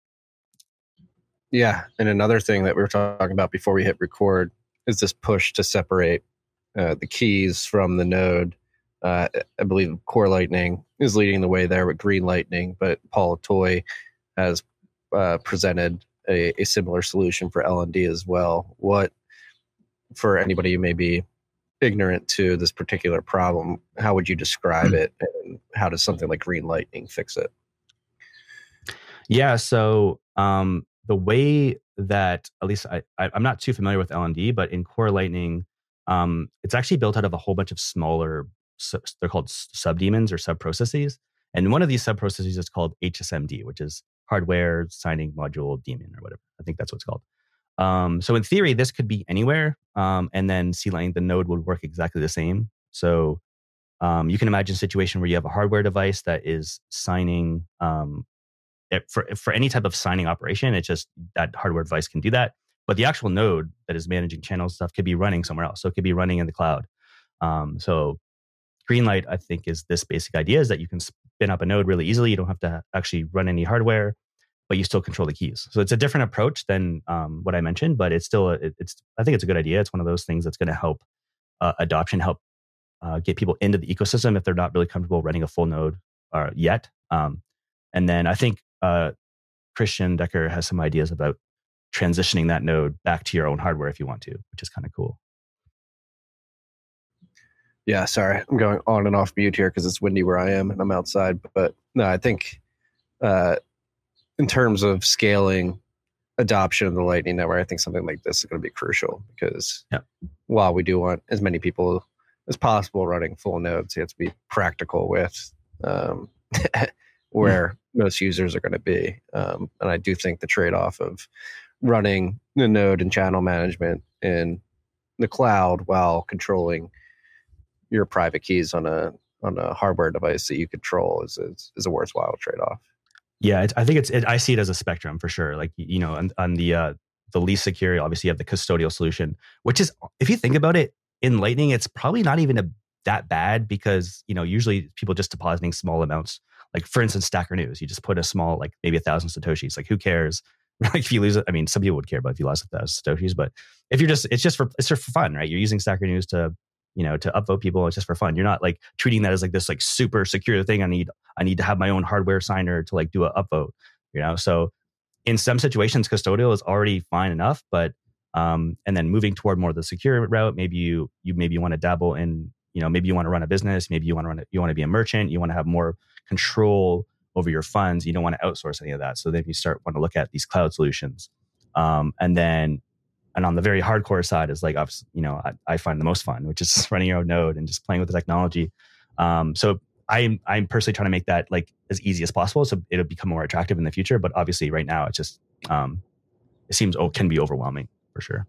S1: Yeah. And another thing that we were talking about before we hit record is this push to separate uh, the keys from the node. Uh, I believe Core Lightning is leading the way there with Green Lightning, but Paul Toy has uh, presented a, a similar solution for L N D as well. What, for anybody who may be ignorant to this particular problem, how would you describe it, and how does something like Green Lightning fix it?
S7: Yeah, so um, the way that, at least I, I, I'm not too familiar with L N D, but in Core Lightning, um, it's actually built out of a whole bunch of smaller, they're called subdaemons or sub-processes. And one of these sub-processes is called H S M D, which is Hardware Signing Module Daemon or whatever. I think that's what it's called. Um, so in theory, this could be anywhere. Um, and then C Lightning, the node would work exactly the same. So um, you can imagine a situation where you have a hardware device that is signing um, it, for, for any type of signing operation. It's just that hardware device can do that. But the actual node that is managing channels stuff could be running somewhere else. So it could be running in the cloud. Um, so Greenlight, I think, is this basic idea is that you can spin up a node really easily. You don't have to actually run any hardware, but you still control the keys. So it's a different approach than um, what I mentioned, but it's still, a, it, it's. I think it's a good idea. It's one of those things that's going to help uh, adoption, help uh, get people into the ecosystem if they're not really comfortable running a full node uh, yet. Um, and then I think uh, Christian Decker has some ideas about transitioning that node back to your own hardware if you want to, which is kind of cool.
S1: Yeah, sorry, I'm going on and off mute here because it's windy where I am and I'm outside. But no, I think uh, in terms of scaling adoption of the Lightning Network, I think something like this is going to be crucial because
S7: yeah.
S1: while we do want as many people as possible running full nodes, you have to be practical with um, where yeah. most users are going to be. Um, and I do think the trade-off of running the node and channel management in the cloud while controlling your private keys on a on a hardware device that you control is is, is a worthwhile trade-off.
S7: Yeah, it, I think it's. It, I see it as a spectrum for sure. Like you know, on, on the uh, the least secure, obviously you have the custodial solution, which is, if you think about it, in Lightning, it's probably not even a, that bad because you know usually people just depositing small amounts. Like for instance, Stacker News, you just put a small, like maybe a thousand satoshis. Like who cares? Like if you lose it, I mean, some people would care about if you lost a thousand satoshis, but if you're just, it's just for it's just for fun, right? You're using Stacker News to you know, to upvote people. It's just for fun. You're not like treating that as like this like super secure thing. I need, I need to have my own hardware signer to like do a upvote, you know? So in some situations, custodial is already fine enough, but, um, and then moving toward more of the secure route, maybe you, you maybe you want to dabble in, you know, maybe you want to run a business, maybe you want to run, a, you want to be a merchant, you want to have more control over your funds. You don't want to outsource any of that. So then you start want to look at these cloud solutions. Um, and then, And on the very hardcore side is like, you know, I, I find the most fun, which is just running your own node and just playing with the technology. Um, so I'm I'm personally trying to make that like as easy as possible, so it'll become more attractive in the future. But obviously, right now, it's just um, it seems oh can be overwhelming for sure.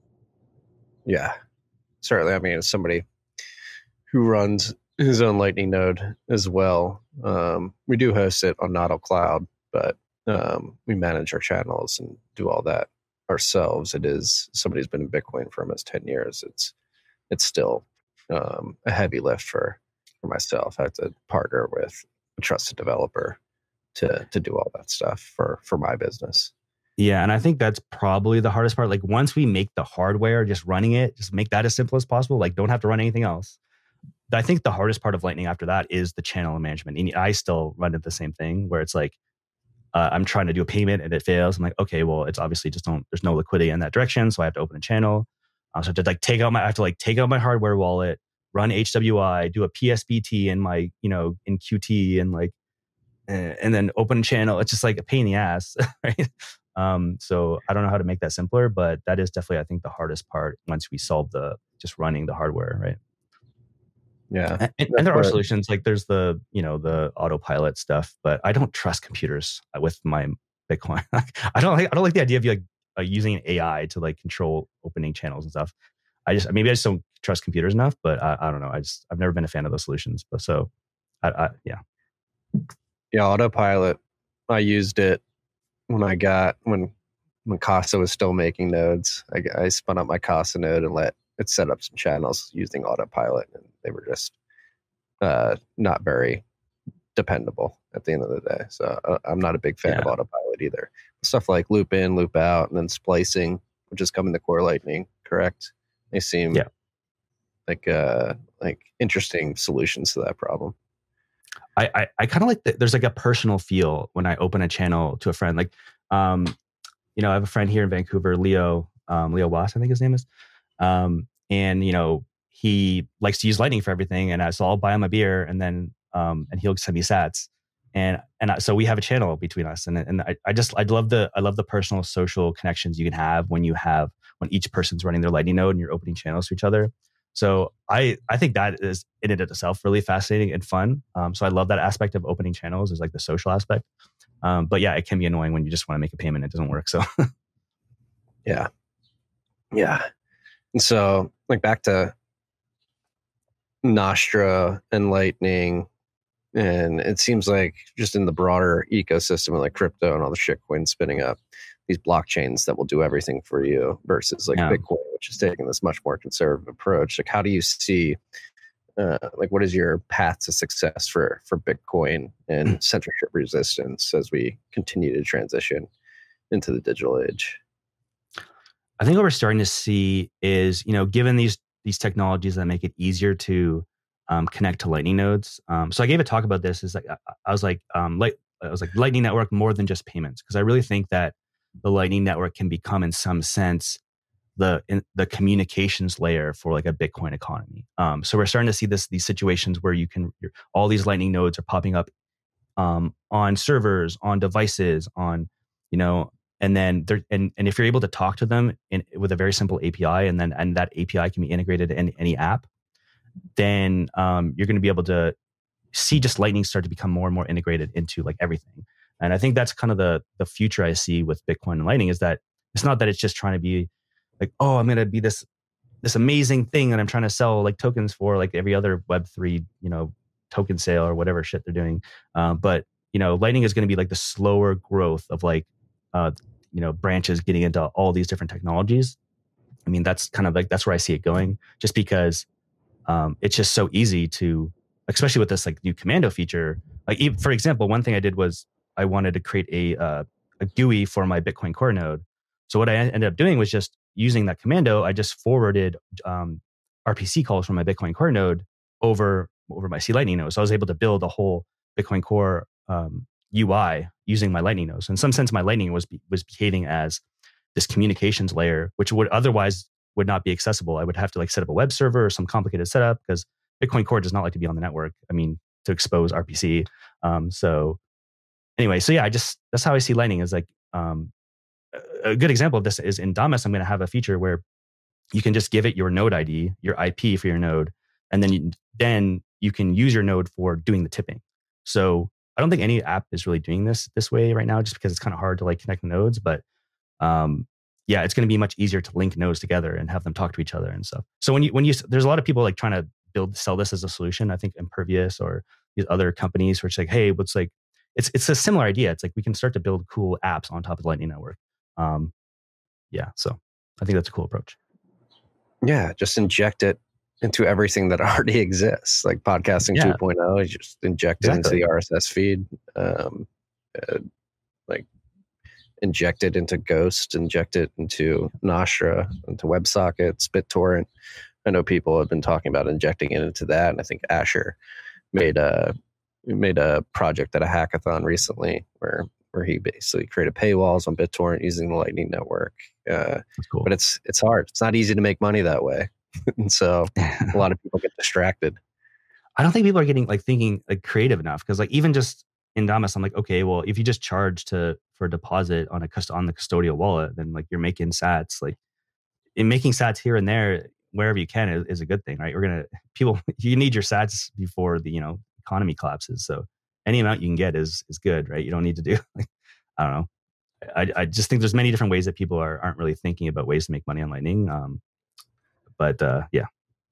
S1: Yeah, certainly. I mean, as somebody who runs his own Lightning node as well, um, we do host it on Nodl Cloud, but um, we manage our channels and do all that ourselves. It is somebody who's been in Bitcoin for almost ten years. It's it's still um, a heavy lift for for myself. I have to partner with a trusted developer to to do all that stuff for for my business.
S7: Yeah, and I think that's probably the hardest part. Like once we make the hardware, just running it, just make that as simple as possible. Like don't have to run anything else. I think the hardest part of Lightning after that is the channel management. And I still run into the same thing where it's like, Uh, I'm trying to do a payment and it fails. I'm like, okay, well, it's obviously just don't, there's no liquidity in that direction. So I have to open a channel. Uh, so I have to like take out my, I have to like take out my hardware wallet, run H W I, do a P S B T in my, you know, in Q T and like, uh, and then open a channel. It's just like a pain in the ass, right? Um, so I don't know how to make that simpler, but that is definitely, I think, the hardest part once we solve the, just running the hardware, right?
S1: Yeah.
S7: And, and there are solutions like there's the, you know, the autopilot stuff, but I don't trust computers with my Bitcoin. I don't like, I don't like the idea of like uh, using an A I to like control opening channels and stuff. I just, maybe I just don't trust computers enough, but I, I don't know. I just, I've never been a fan of those solutions, but so I, I yeah.
S1: Yeah. Autopilot. I used it when I got, when, when Casa was still making nodes. I, I spun up my Casa node and let it set up some channels using autopilot, and they were just uh, not very dependable at the end of the day. So uh, I'm not a big fan yeah. of autopilot either. Stuff like loop in, loop out, and then splicing, which is coming to Core Lightning, correct? They seem
S7: yeah.
S1: like uh, like interesting solutions to that problem.
S7: I I, I kind of like that. There's like a personal feel when I open a channel to a friend. Like, um, you know, I have a friend here in Vancouver, Leo, um, Leo Wass, I think his name is. Um, and you know, he likes to use Lightning for everything. And I, so I'll buy him a beer and then, um, and he'll send me sats. And, and I, so we have a channel between us. And, and I, I just, I love the, I love the personal social connections you can have when you have, when each person's running their Lightning node and you're opening channels to each other. So I, I think that is in and of itself really fascinating and fun. Um, so I love that aspect of opening channels is like the social aspect. Um, but yeah, it can be annoying when you just want to make a payment. It doesn't work. So
S1: yeah. Yeah. And so, like, back to Nostr and Lightning, and it seems like just in the broader ecosystem of like crypto and all the shitcoins spinning up, these blockchains that will do everything for you versus like yeah. Bitcoin, which is taking this much more conservative approach. Like, how do you see, uh, like, what is your path to success for for Bitcoin and censorship resistance as we continue to transition into the digital age?
S7: I think what we're starting to see is, you know, given these these technologies that make it easier to um, connect to Lightning nodes. Um, so I gave a talk about this. Is like I, I was like, um, like I was like Lightning Network more than just payments, because I really think that the Lightning Network can become, in some sense, the in, the communications layer for like a Bitcoin economy. Um, so we're starting to see this these situations where you can all these Lightning nodes are popping up um, on servers, on devices, on you know, and then there and and if you're able to talk to them in, with a very simple A P I, and then and that A P I can be integrated in any app, then um, you're going to be able to see just Lightning start to become more and more integrated into like everything. And I think that's kind of the the future I see with Bitcoin and Lightning, is that it's not that it's just trying to be like, oh, I'm going to be this this amazing thing that I'm trying to sell like tokens for, like every other Web three, you know, token sale or whatever shit they're doing. Um, but you know, Lightning is going to be like the slower growth of like, uh, you know, branches getting into all these different technologies. I mean, that's kind of like that's where I see it going, just because um, it's just so easy to, especially with this like new Commando feature. Like, even, for example, one thing I did was I wanted to create a uh, a G U I for my Bitcoin Core node. So what I ended up doing was just using that Commando. I just forwarded um, R P C calls from my Bitcoin Core node over over my C Lightning node. So I was able to build a whole Bitcoin Core um, U I using my Lightning node. So in some sense, my Lightning was be, was behaving as this communications layer, which would otherwise would not be accessible. I would have to like set up a web server or some complicated setup, because Bitcoin Core does not like to be on the network. I mean, to expose R P C. Um, so anyway, so yeah, I just that's how I see Lightning, is like um, a good example of this is in Damus. I'm going to have a feature where you can just give it your node I D, your I P for your node, and then you, then you can use your node for doing the tipping. So I don't think any app is really doing this this way right now, just because it's kind of hard to like connect nodes. But um, yeah, it's going to be much easier to link nodes together and have them talk to each other and stuff. So when you when you there's a lot of people like trying to build sell this as a solution. I think Impervious or these other companies were just like, hey, what's like it's it's a similar idea. It's like we can start to build cool apps on top of the Lightning Network. Um, yeah, so I think that's a cool approach.
S1: Yeah, just inject it into everything that already exists, like podcasting
S7: Yeah.
S1: two point oh. You just inject it
S7: Exactly.
S1: into the R S S feed, um, uh, like inject it into Ghost, inject it into Nostra, into WebSockets, BitTorrent. I know people have been talking about injecting it into that, and I think Asher made a made a project at a hackathon recently where where he basically created paywalls on BitTorrent using the Lightning Network. Uh,
S7: That's cool.
S1: but it's it's hard. It's not easy to make money that way, and so a lot of people get distracted.
S7: I don't think people are getting like thinking like creative enough, because like even just in Damus, I'm like, okay, well, if you just charge to for a deposit on a cust- on the custodial wallet, then like you're making sats. Like in making sats here and there wherever you can is, is a good thing, right? We're gonna people you need your sats before the you know economy collapses. So any amount you can get is is good, right? You don't need to do like I don't know. I I just think there's many different ways that people are aren't really thinking about ways to make money on Lightning. Um, but uh, yeah.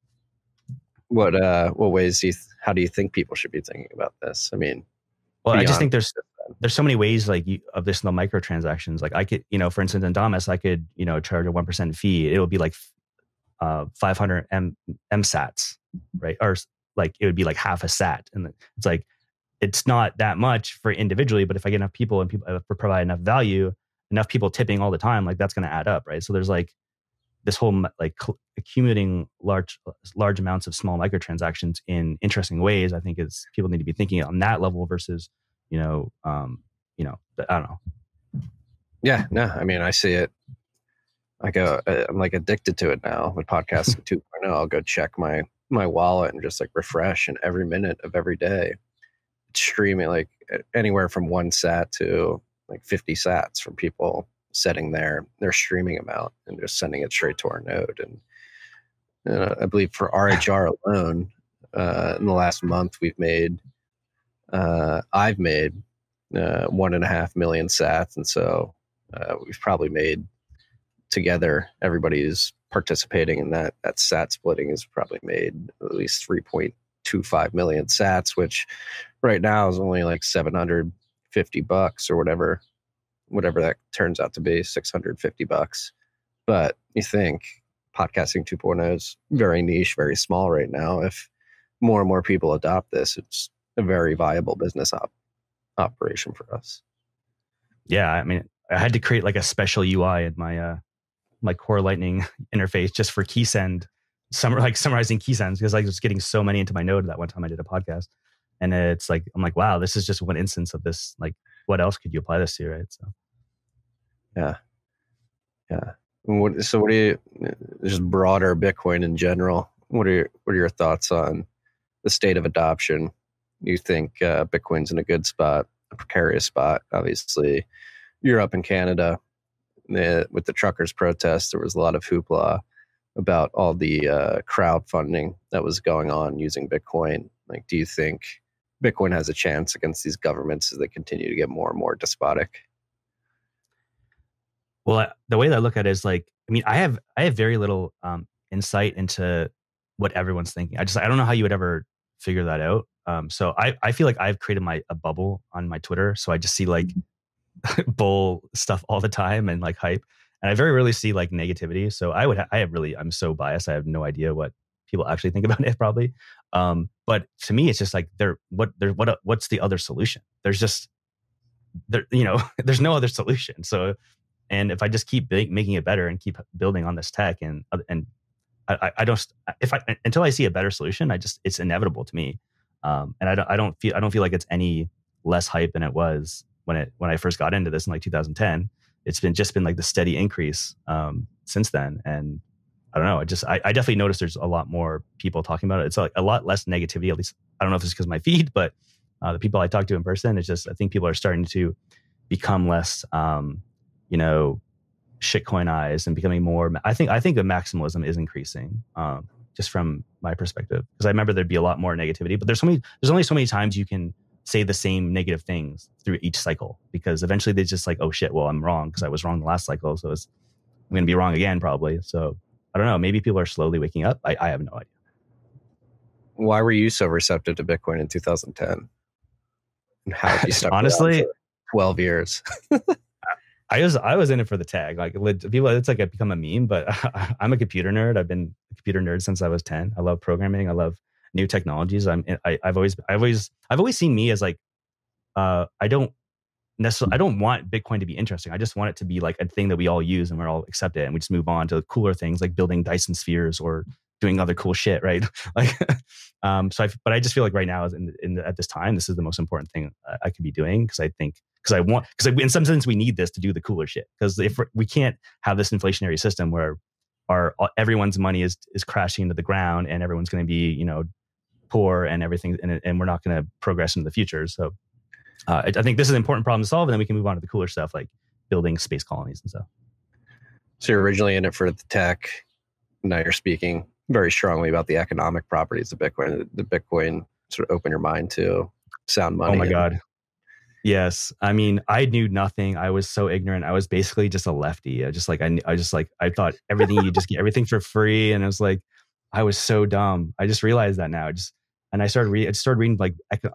S1: What uh, what ways do you? Th- how do you think people should be thinking about this? I mean,
S7: Well, I just
S1: beyond-
S7: think there's there's so many ways like you, of this in the microtransactions. Like I could, you know, for instance, in Damus, I could, you know, charge a one percent fee. It would be like uh, five hundred M M sats, right? Or like it would be like half a sat, and it's like it's not that much for individually, but if I get enough people and people uh, provide enough value, enough people tipping all the time, like that's going to add up, right? So there's like this whole like cl- accumulating large large amounts of small microtransactions in interesting ways. I think is people need to be thinking on that level versus, you know, um, you know, I don't know.
S1: Yeah, no, I mean, I see it. I go, I'm like addicted to it now with podcasting two point oh. I'll go check my my wallet and just like refresh, and every minute of every day, it's streaming like anywhere from one sat to like fifty sats from people setting their their streaming amount and just sending it straight to our node. And uh, I believe for R H R alone, uh, in the last month, we've made, uh, I've made uh, one and a half million sats, and so uh, we've probably made together, everybody who's participating in that that sat splitting has probably made at least three point two five million sats, which right now is only like seven hundred fifty bucks or whatever. Whatever that turns out to be, six hundred fifty bucks. But you think podcasting two point oh is very niche, very small right now. If more and more people adopt this, it's a very viable business op- operation for us.
S7: Yeah, I mean, I had to create like a special U I in my uh, my Core Lightning interface just for key send summer like summarizing key sentences because I was getting so many into my node that one time I did a podcast, and it's like I'm like, wow, this is just one instance of this. Like, what else could you apply this to, right? So,
S1: yeah, yeah. What, so, what do you just broader Bitcoin in general? What are your, what are your thoughts on the state of adoption? You think uh, Bitcoin's in a good spot, a precarious spot? Obviously, Europe and Canada, the, with the truckers' protests, there was a lot of hoopla about all the uh, crowdfunding that was going on using Bitcoin. Like, do you think Bitcoin has a chance against these governments as they continue to get more and more despotic?
S7: Well, the way that I look at it is like, I mean, I have I have very little um, insight into what everyone's thinking. I just I don't know how you would ever figure that out. Um, so I I feel like I've created my a bubble on my Twitter, so I just see like bull stuff all the time and like hype, and I very rarely see like negativity. So I would ha- I have really I'm so biased. I have no idea what people actually think about it probably. Um, but to me, it's just like there what there what what's the other solution? There's just there you know there's no other solution. So. And if I just keep big, making it better and keep building on this tech, and and I, I don't if I until I see a better solution, I just it's inevitable to me. Um, and I don't I don't feel I don't feel like it's any less hype than it was when it when I first got into this in like two thousand ten. It's been just been like the steady increase um, since then. And I don't know. I just I, I definitely noticed there's a lot more people talking about it. It's like a lot less negativity. At least I don't know if it's because of my feed, but uh, the people I talk to in person, it's just I think people are starting to become less. Um, you know, shitcoinized and becoming more. I think I think the maximalism is increasing, um, just from my perspective. Because I remember there'd be a lot more negativity, but there's so many. There's only so many times you can say the same negative things through each cycle, because eventually they just like, oh shit, well I'm wrong because I was wrong the last cycle, so it's, I'm going to be wrong again probably. So I don't know. Maybe people are slowly waking up. I, I have no idea.
S1: Why were you so receptive to Bitcoin in two thousand ten? And how have you stuck
S7: honestly
S1: for twelve years?
S7: I was I was in it for the tag. Like people, it's like I've become a meme. But I'm a computer nerd. I've been a computer nerd since I was ten. I love programming. I love new technologies. I'm I, I've always I've always I've always seen me as like uh, I don't necessarily I don't want Bitcoin to be interesting. I just want it to be like a thing that we all use and we're all accept it, and we just move on to cooler things like building Dyson spheres or doing other cool shit, right? Like, um, so I but I just feel like right now, in, in at this time, this is the most important thing I could be doing, because I think. Because I want, because in some sense we need this to do the cooler shit. Because if we can't have this inflationary system where our everyone's money is is crashing into the ground and everyone's going to be, you know, poor and everything, and, and we're not going to progress into the future. So uh, I, I think this is an important problem to solve, and then we can move on to the cooler stuff like building space colonies and stuff.
S1: So you're originally in it for the tech. Now you're speaking very strongly about the economic properties of Bitcoin. The Bitcoin sort of open your mind to sound money.
S7: Oh my
S1: and,
S7: God. Yes. I mean, I knew nothing. I was so ignorant. I was basically just a lefty. I just like, I, I just like, I thought everything, you just get everything for free. And it was like, I was so dumb. I just realized that now. I just, and I started reading, I started reading like,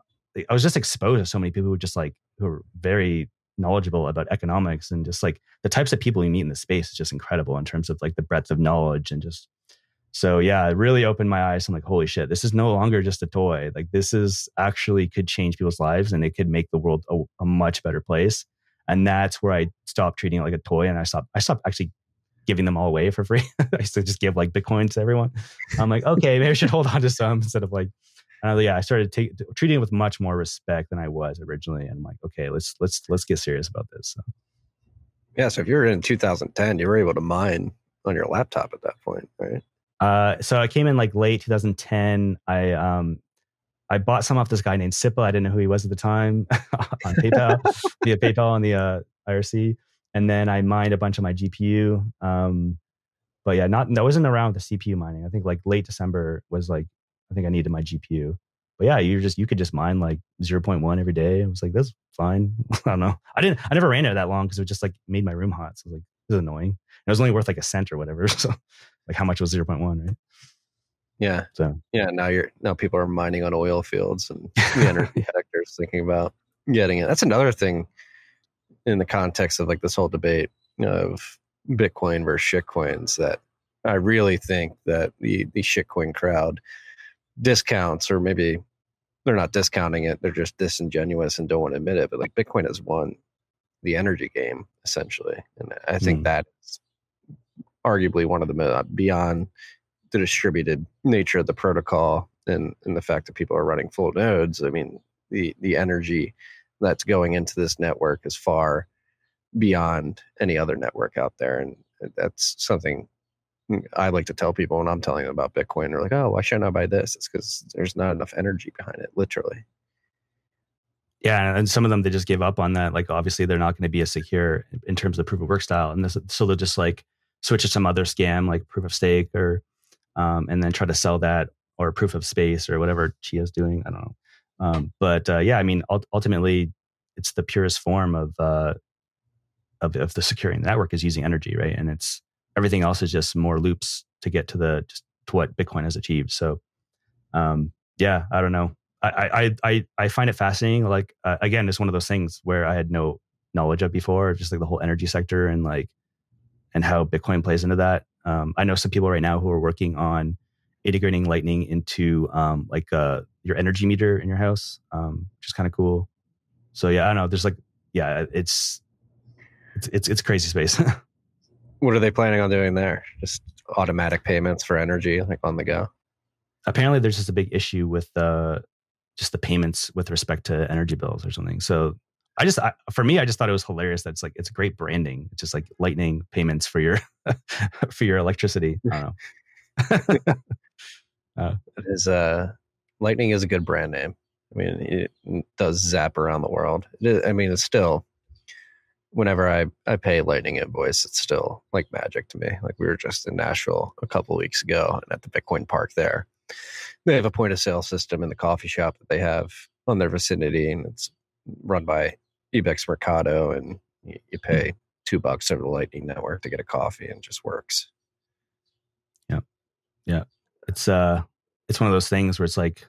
S7: I was just exposed to so many people who just like, who are very knowledgeable about economics, and just like the types of people you meet in the space is just incredible in terms of like the breadth of knowledge. And just, so yeah, it really opened my eyes. I'm like, holy shit, this is no longer just a toy. Like this is actually could change people's lives, and it could make the world a, a much better place. And that's where I stopped treating it like a toy, and I stopped, I stopped actually giving them all away for free. I used to just give like Bitcoin to everyone. I'm like, okay, maybe I should hold on to some instead of like, uh, yeah, I started take, treating it with much more respect than I was originally. And I'm like, okay, let's, let's, let's get serious about this. So.
S1: Yeah. So if you were in two thousand ten, you were able to mine on your laptop at that point, right?
S7: Uh, so I came in like late two thousand ten. I um, I bought some off this guy named Sipa. I didn't know who he was at the time on PayPal, via PayPal on the uh, I R C, and then I mined a bunch of my G P U. Um, but yeah, not I wasn't around with the C P U mining. I think like late December was like I think I needed my G P U. But yeah, you just you could just mine like zero point one every day. I was like, that's fine. I don't know. I didn't. I never ran it that long because it just like made my room hot. So I was like, this is annoying. And it was only worth like a cent or whatever. So. Like how much was zero point one, right?
S1: Yeah.
S7: So
S1: yeah, now you're now people are mining on oil fields, and the energy yeah. sector's thinking about getting it. That's another thing in the context of like this whole debate of Bitcoin versus shitcoins, that I really think that the the shitcoin crowd discounts, or maybe they're not discounting it, they're just disingenuous and don't want to admit it. But like Bitcoin has won the energy game essentially, and I think mm. that is arguably one of the beyond the distributed nature of the protocol and, and the fact that people are running full nodes, I mean, the, the energy that's going into this network is far beyond any other network out there. And that's something I like to tell people when I'm telling them about Bitcoin. They're like, oh, why shouldn't I buy this? It's because there's not enough energy behind it, literally.
S7: Yeah, and some of them, they just give up on that. Like, obviously, they're not going to be as secure in terms of proof of work style. And this, so they'll just like switch to some other scam, like proof of stake, or um, and then try to sell that, or proof of space, or whatever Chia's doing. I don't know. Um, but uh, yeah, I mean, ultimately, it's the purest form of, uh, of of the securing the network is using energy, right? And it's everything else is just more loops to get to the just to what Bitcoin has achieved. So, um, yeah, I don't know. I I I I find it fascinating. Like uh, again, it's one of those things where I had no knowledge of before, just like the whole energy sector and like and how Bitcoin plays into that. Um, I know some people right now who are working on integrating Lightning into um, like uh, your energy meter in your house, um, which is kind of cool. So yeah, I don't know. There's like yeah, it's it's it's, it's crazy space.
S1: What are they planning on doing there? Just automatic payments for energy, like on the go?
S7: Apparently, there's just a big issue with uh, just the payments with respect to energy bills or something. So I just, I, for me, I just thought it was hilarious. That's like, it's great branding. It's just like Lightning payments for your, for your electricity. I don't know. uh,
S1: it is, uh, Lightning is a good brand name. I mean, it does zap around the world. It is, I mean, it's still, whenever I, I pay Lightning invoice, it's still like magic to me. Like we were just in Nashville a couple of weeks ago and at the Bitcoin Park there. They have a point of sale system in the coffee shop that they have on their vicinity, and it's run by Ibex Mercado, and you, you pay two bucks over the Lightning Network to get a coffee, and it just works.
S7: Yeah, yeah. It's uh, it's one of those things where it's like,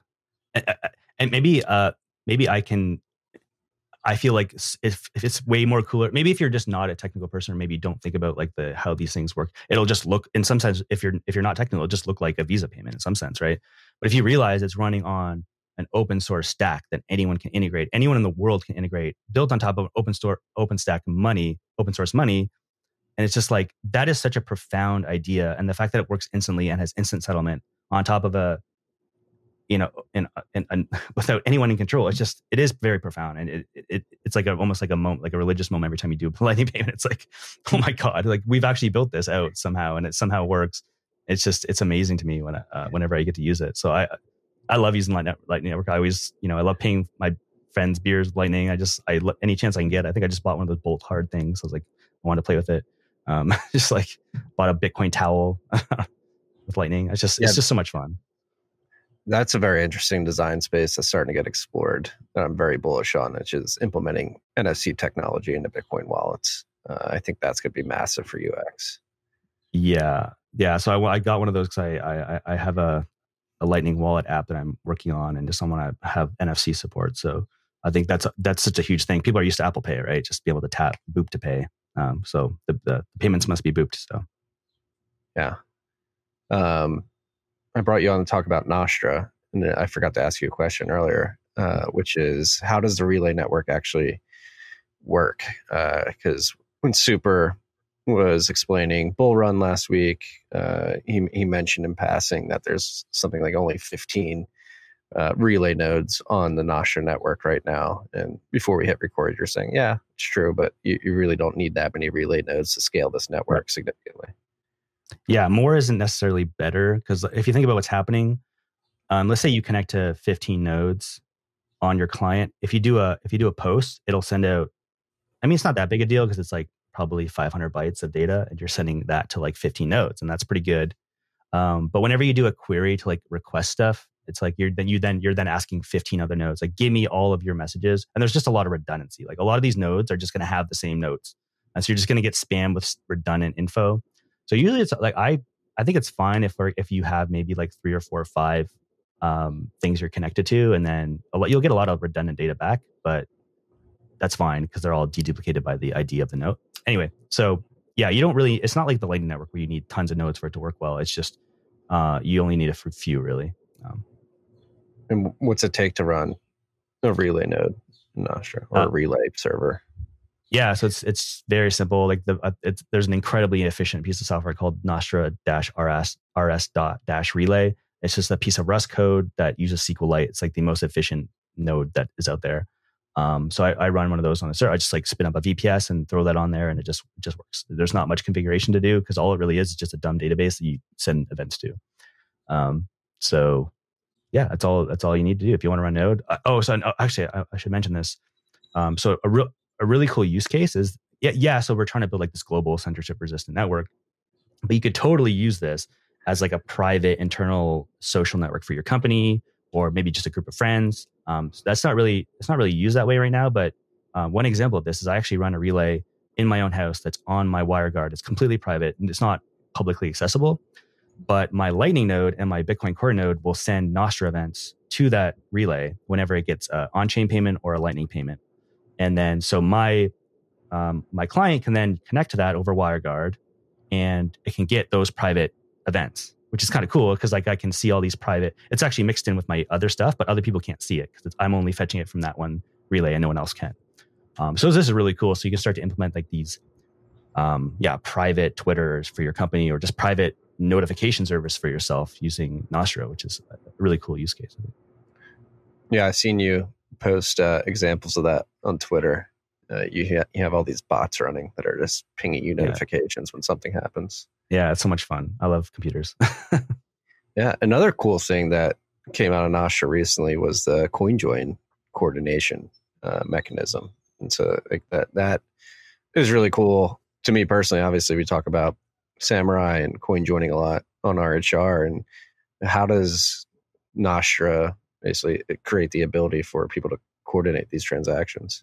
S7: and maybe uh, maybe I can. I feel like if, if it's way more cooler, maybe if you're just not a technical person, or maybe you don't think about like the how these things work, it'll just look, in some sense, if you're if you're not technical, it'll just look like a Visa payment in some sense, right? But if you realize it's running on an open source stack that anyone can integrate, anyone in the world can integrate, built on top of open store, open stack money, open source money, and it's just like that is such a profound idea, and the fact that it works instantly and has instant settlement on top of a you know, and, and, and without anyone in control, it's just, it is very profound. And it, it it's like a, almost like a moment, like a religious moment every time you do a Lightning payment. It's like, oh my God, like we've actually built this out somehow and it somehow works. It's just, it's amazing to me when, I, uh, whenever I get to use it. So I, I love using Lightning Network. I always, you know, I love paying my friends beers with Lightning. I just, I, any chance I can get, I think I just bought one of those Bolt Hard things. I was like, I wanted to play with it. Um, just like bought a Bitcoin towel with Lightning. It's just, yeah. It's just so much fun.
S1: That's a very interesting design space that's starting to get explored that I'm very bullish on, which is implementing N F C technology into Bitcoin wallets. Uh, I think that's going to be massive for U X.
S7: Yeah. Yeah. So I, I got one of those because I, I, I have a, a Lightning wallet app that I'm working on and just want to have N F C support. So I think that's, that's such a huge thing. People are used to Apple Pay, right? Just be able to tap, boop to pay. Um, so the, the payments must be booped. So
S1: yeah. Um, I brought you on to talk about Nostra, and I forgot to ask you a question earlier, uh, which is how does the relay network actually work? Because uh, when Super was explaining Bull Run last week, uh, he he mentioned in passing that there's something like only fifteen uh, relay nodes on the Nostra network right now. And before we hit record, you're saying, yeah, it's true, but you, you really don't need that many relay nodes to scale this network right. significantly.
S7: Yeah, more isn't necessarily better because if you think about what's happening, um, let's say you connect to fifteen nodes on your client. If you do a if you do a post, it'll send out. I mean, it's not that big a deal because it's like probably five hundred bytes of data, and you're sending that to like fifteen nodes, and that's pretty good. Um, but whenever you do a query to like request stuff, it's like you're then you then you're then asking fifteen other nodes, like give me all of your messages, and there's just a lot of redundancy. Like a lot of these nodes are just going to have the same nodes, and so you're just going to get spammed with redundant info. So usually it's like, I, I think it's fine if we're, if you have maybe like three or four or five um, things you're connected to, and then a lot, you'll get a lot of redundant data back, but that's fine because they're all deduplicated by the I D of the node. Anyway, so yeah, you don't really, it's not like the Lightning Network where you need tons of nodes for it to work well. It's just, uh, you only need a few really. Um,
S1: and what's it take to run a relay node in Nostra or uh, a relay server?
S7: Yeah, so it's it's very simple. Like the uh, it's, there's an incredibly efficient piece of software called Nostra-rs rs dot dash relay. It's just a piece of Rust code that uses SQLite. It's like the most efficient node that is out there. Um, so I, I run one of those on the server. I just like spin up a V P S and throw that on there, and it just it just works. There's not much configuration to do because all it really is is just a dumb database that you send events to. Um, so yeah, that's all. That's all you need to do if you want to run Node. Uh, oh, so uh, actually, I, I should mention this. Um, so a real a really cool use case is yeah, yeah. So we're trying to build like this global censorship resistant network, but you could totally use this as like a private internal social network for your company, or maybe just a group of friends. Um, so that's not really it's not really used that way right now. But um, one example of this is I actually run a relay in my own house that's on my WireGuard. It's completely private and it's not publicly accessible. But my Lightning node and my Bitcoin Core node will send Nostra events to that relay whenever it gets an on-chain payment or a Lightning payment. And then so my um, my client can then connect to that over WireGuard, and it can get those private events, which is kind of cool because like I can see all these private. It's actually mixed in with my other stuff, but other people can't see it because I'm only fetching it from that one relay, and no one else can. Um, so this is really cool. So you can start to implement like these, um, yeah, private Twitters for your company, or just private notification service for yourself using Nostra, which is a really cool use case.
S1: Yeah, I've seen you post uh, examples of that on Twitter. Uh, you, ha- you have all these bots running that are just pinging you notifications yeah. when something happens.
S7: Yeah, it's so much fun. I love computers.
S1: Yeah, another cool thing that came out of Nostra recently was the CoinJoin coordination uh, mechanism. And so like that that is really cool to me personally. Obviously, we talk about Samurai and CoinJoining a lot on R H R. And how does Nostra basically create the ability for people to coordinate these transactions?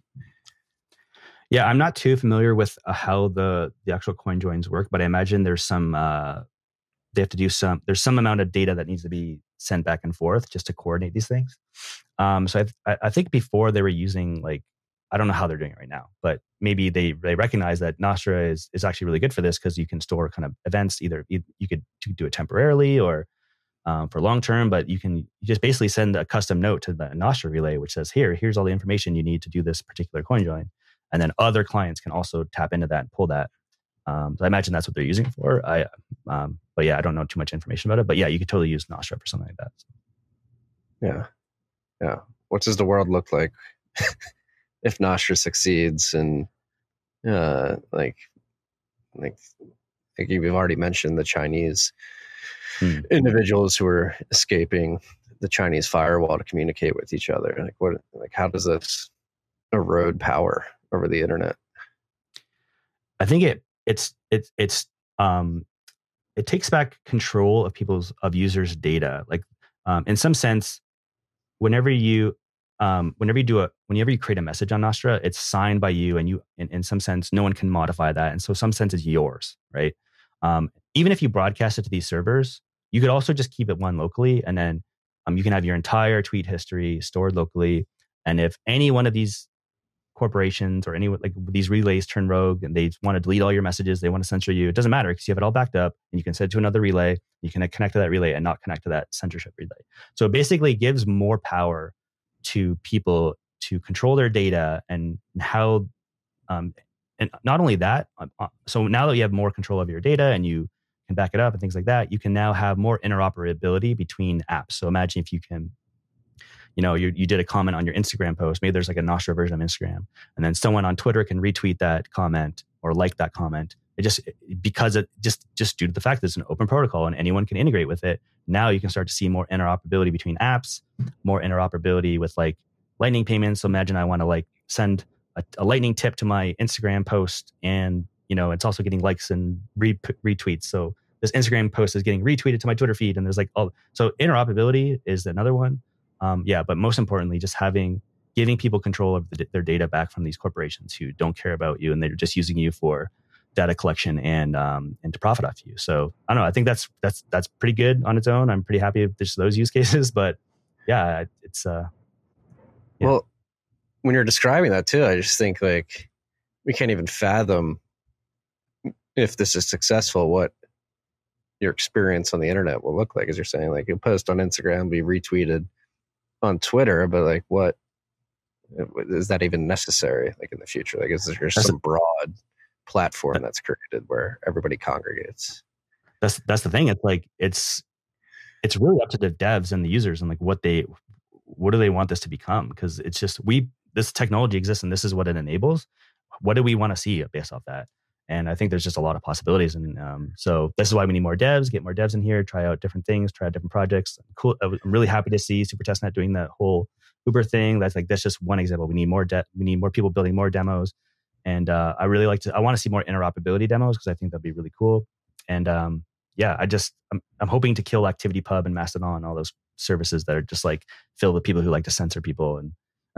S7: Yeah, I'm not too familiar with uh, how the the actual coin joins work, but I imagine there's some uh, they have to do some there's some amount of data that needs to be sent back and forth just to coordinate these things. Um, so I, I think before they were using like I don't know how they're doing it right now, but maybe they they recognize that Nostra is is actually really good for this because you can store kind of events. Either you, you could do it temporarily or um, for long term, but you can just basically send a custom note to the Nostra relay which says here here's all the information you need to do this particular coin join. And then other clients can also tap into that and pull that. Um, so I imagine that's what they're using it for. I, um, but yeah, I don't know too much information about it. But yeah, you could totally use Nostra for something like that. So.
S1: Yeah, yeah. What does the world look like if Nostra succeeds? And uh, like, like, like you've already mentioned the Chinese hmm. individuals who are escaping the Chinese firewall to communicate with each other. Like, what? Like, how does this erode power over the internet?
S7: I think it it's it's it's um it takes back control of people's of users' data. Like um, in some sense, whenever you um whenever you do a whenever you create a message on Nostra, it's signed by you, and you in, in some sense no one can modify that, and so some sense it's yours, right? Um, even if you broadcast it to these servers, you could also just keep it one locally, and then um you can have your entire tweet history stored locally. And if any one of these corporations or any like these relays turn rogue and they want to delete all your messages, they want to censor you, it doesn't matter because you have it all backed up and you can send it to another relay. You can connect to that relay and not connect to that censorship relay. So it basically gives more power to people to control their data and how, um, and not only that, uh, so now that you have more control of your data and you can back it up and things like that, you can now have more interoperability between apps. So imagine if you can You know, you you did a comment on your Instagram post. Maybe there's like a Nostra version of Instagram, and then someone on Twitter can retweet that comment or like that comment. It just because it just just due to the fact that it's an open protocol and anyone can integrate with it. Now you can start to see more interoperability between apps, more interoperability with like Lightning payments. So imagine I want to like send a, a Lightning tip to my Instagram post, and you know it's also getting likes and re- retweets. So this Instagram post is getting retweeted to my Twitter feed, and there's like all so interoperability is another one. Um, yeah, but most importantly, just having, giving people control of the, their data back from these corporations who don't care about you and they're just using you for data collection and um, and to profit off you. So I don't know. I think that's that's that's pretty good on its own. I'm pretty happy with just those use cases. But yeah, it's uh. Yeah.
S1: Well, when you're describing that too, I just think like we can't even fathom if this is successful what your experience on the internet will look like. As you're saying, like you'll post on Instagram, be retweeted on Twitter, but like what is that even necessary? Like in the future, like is there some broad platform that's created where everybody congregates?
S7: That's that's the thing. It's like it's it's really up to the devs and the users and like what they what do they want this to become? Because it's just we this technology exists and this is what it enables. What do we want to see based off that? And I think there's just a lot of possibilities. And um, so this is why we need more devs, get more devs in here, try out different things, try out different projects. Cool. I'm really happy to see SuperTestNet doing that whole Uber thing. That's like, that's just one example. We need more de- we need more people building more demos. And uh, I really like to, I want to see more interoperability demos because I think that'd be really cool. And um, yeah, I just, I'm, I'm hoping to kill ActivityPub and Mastodon and all those services that are just like filled with people who like to censor people. And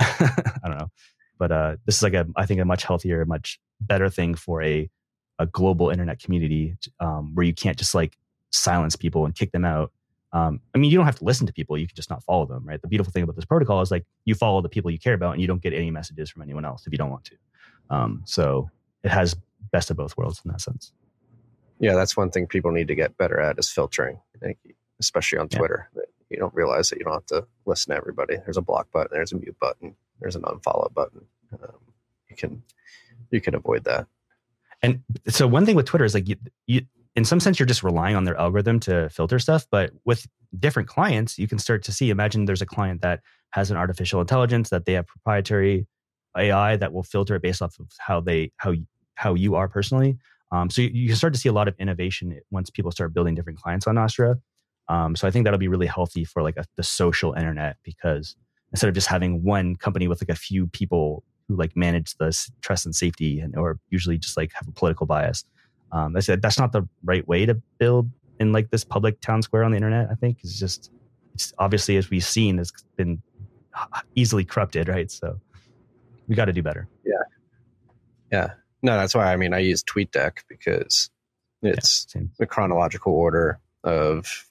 S7: I don't know. But uh, this is like a, I think a much healthier, much better thing for a a global internet community um, where you can't just like silence people and kick them out. Um, I mean, you don't have to listen to people; you can just not follow them, right? The beautiful thing about this protocol is like you follow the people you care about, and you don't get any messages from anyone else if you don't want to. Um, so it has best of both worlds in that sense.
S1: Yeah, that's one thing people need to get better at is filtering, like, especially on Twitter. Yeah. You don't realize that you don't have to listen to everybody. There's a block button, there's a mute button, there's an unfollow button. Um, you can you can avoid that.
S7: And so one thing with Twitter is like you, you, in some sense, you're just relying on their algorithm to filter stuff. But with different clients, you can start to see, imagine there's a client that has an artificial intelligence, that they have proprietary A I that will filter it based off of how they, how, how you are personally. Um, so you, you can start to see a lot of innovation once people start building different clients on Nostra. Um, so I think that'll be really healthy for like a, the social internet, because instead of just having one company with like a few people who like manage the trust and safety and or usually just like have a political bias. Um, I said that's not the right way to build in like this public town square on the internet. I think it's just it's obviously, as we've seen, it's been easily corrupted, right? So we got to do better.
S1: Yeah, yeah. No, that's why I mean I use TweetDeck because it's yeah, the chronological order of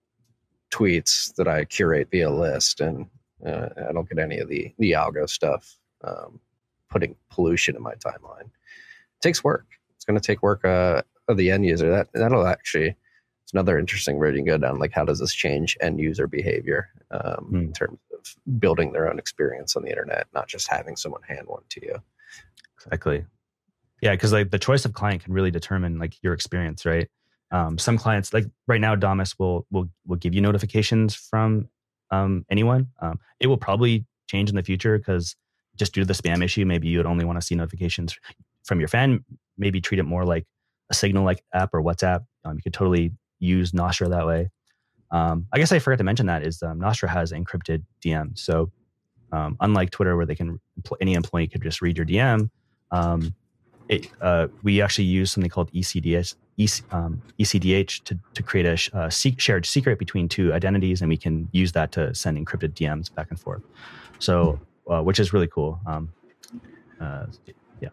S1: tweets that I curate via list, and uh, I don't get any of the the algo stuff. Um, putting pollution in my timeline. It takes work. It's going to take work uh, of the end user. That that'll actually, it's another interesting road you can go down. Like, how does this change end user behavior um, mm. in terms of building their own experience on the internet, not just having someone hand one to you?
S7: Exactly. Yeah, because like the choice of client can really determine like your experience, right? Um, some clients, like right now, Damus will will will give you notifications from um, anyone. Um, it will probably change in the future because just due to the spam issue, maybe you would only want to see notifications from your fan. Maybe treat it more like a Signal-like app or WhatsApp. Um, you could totally use Nostra that way. Um, I guess I forgot to mention that is um, Nostra has encrypted D Ms. So um, unlike Twitter, where they can any employee could just read your D M, um, it, uh, we actually use something called E C D H, E C, um, E C D H to to create a sh- uh, se- shared secret between two identities, and we can use that to send encrypted D Ms back and forth. So. Uh, which is really cool. Um, uh, yeah.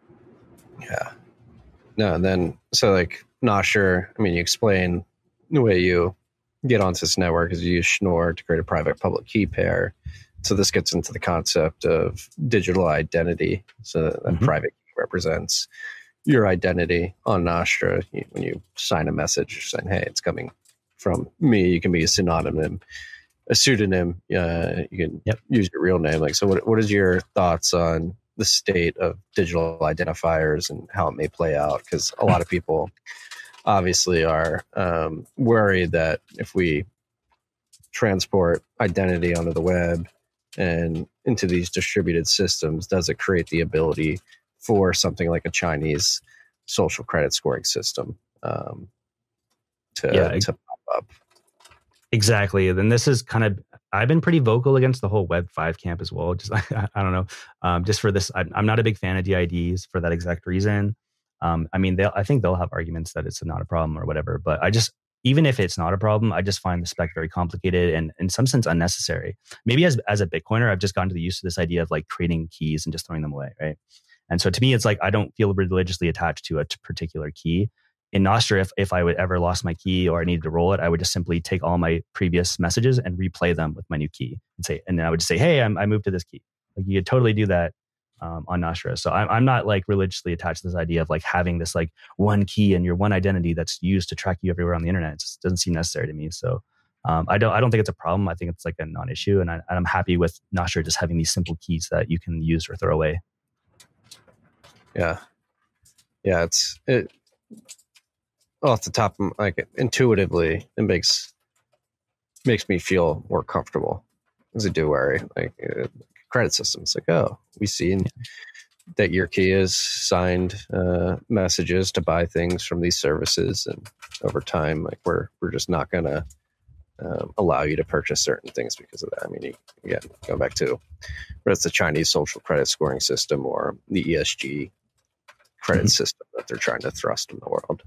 S1: Yeah. No, and then, so like, not sure. I mean, you explain the way you get onto this network is you use Schnorr to create a private public key pair. So this gets into the concept of digital identity. So that mm-hmm. private key represents your identity on Nostra. You, when you sign a message saying, hey, it's coming from me, you can be a synonym. A pseudonym, uh, you can yep. use your real name. Like, so what, what is your thoughts on the state of digital identifiers and how it may play out? Because a lot of people obviously are um, worried that if we transport identity onto the web and into these distributed systems, does it create the ability for something like a Chinese social credit scoring system um, to,
S7: yeah,
S1: to pop up?
S7: Exactly. Then this is kind of, I've been pretty vocal against the whole Web five camp as well. Just, I, I don't know. Um, just for this, I'm, I'm not a big fan of D I Ds for that exact reason. Um, I mean, they'll, I think they'll have arguments that it's not a problem or whatever, but I just, even if it's not a problem, I just find the spec very complicated and in some sense unnecessary. Maybe as, as a Bitcoiner, I've just gotten to the use of this idea of like creating keys and just throwing them away. Right. And so to me, it's like, I don't feel religiously attached to a t- particular key. In Nostra, if, if I would ever lost my key or I needed to roll it, I would just simply take all my previous messages and replay them with my new key and say, and then I would just say, hey, I'm, I moved to this key. Like you could totally do that um, on Nostra. So I'm, I'm not like religiously attached to this idea of like having this like one key and your one identity that's used to track you everywhere on the internet. It just doesn't seem necessary to me. So Um, I don't I don't think it's a problem. I think it's like a non-issue, and, I, and I'm happy with Nostra just having these simple keys that you can use or throw away.
S1: Yeah, yeah. It's it off the top, like intuitively, it makes makes me feel more comfortable as a do-wary. Like uh, credit systems, like oh, we seen that your key is signed uh, messages to buy things from these services, and over time, like we're we're just not gonna. Um, allow you to purchase certain things because of that. I mean, you, again, going back to whether it's the Chinese social credit scoring system or the E S G credit mm-hmm. system that they're trying to thrust in the world.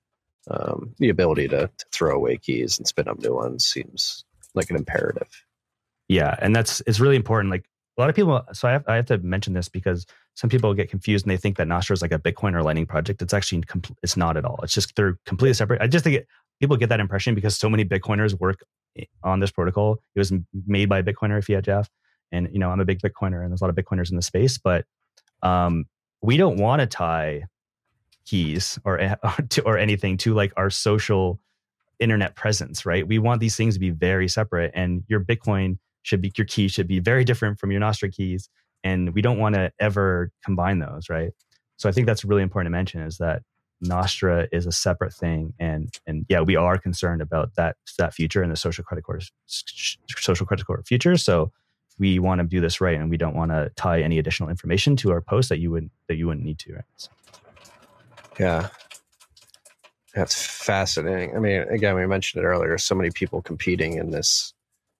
S1: Um, the ability to, to throw away keys and spin up new ones seems like an imperative.
S7: Yeah, and that's it's really important. Like a lot of people, so I have, I have to mention this because some people get confused and they think that Nostra is like a Bitcoin or Lightning project. It's actually compl- it's not at all. It's just they're completely separate. I just think it, people get that impression because so many Bitcoiners work on this protocol. It was made by a Bitcoiner, Fiat Jeff, and you know I'm a big Bitcoiner, and there's a lot of Bitcoiners in the space. But um, we don't want to tie keys or or, to, or anything to like our social internet presence, right? We want these things to be very separate, and your Bitcoin should be your key should be very different from your Nostra keys, and we don't want to ever combine those, right? So I think that's really important to mention is that Nostra is a separate thing, and and yeah, we are concerned about that that future and the social credit score social credit score future. So we want to do this right, and we don't want to tie any additional information to our post that you would that you wouldn't need to. Right? So.
S1: Yeah, that's fascinating. I mean, again, we mentioned it earlier. So many people competing in this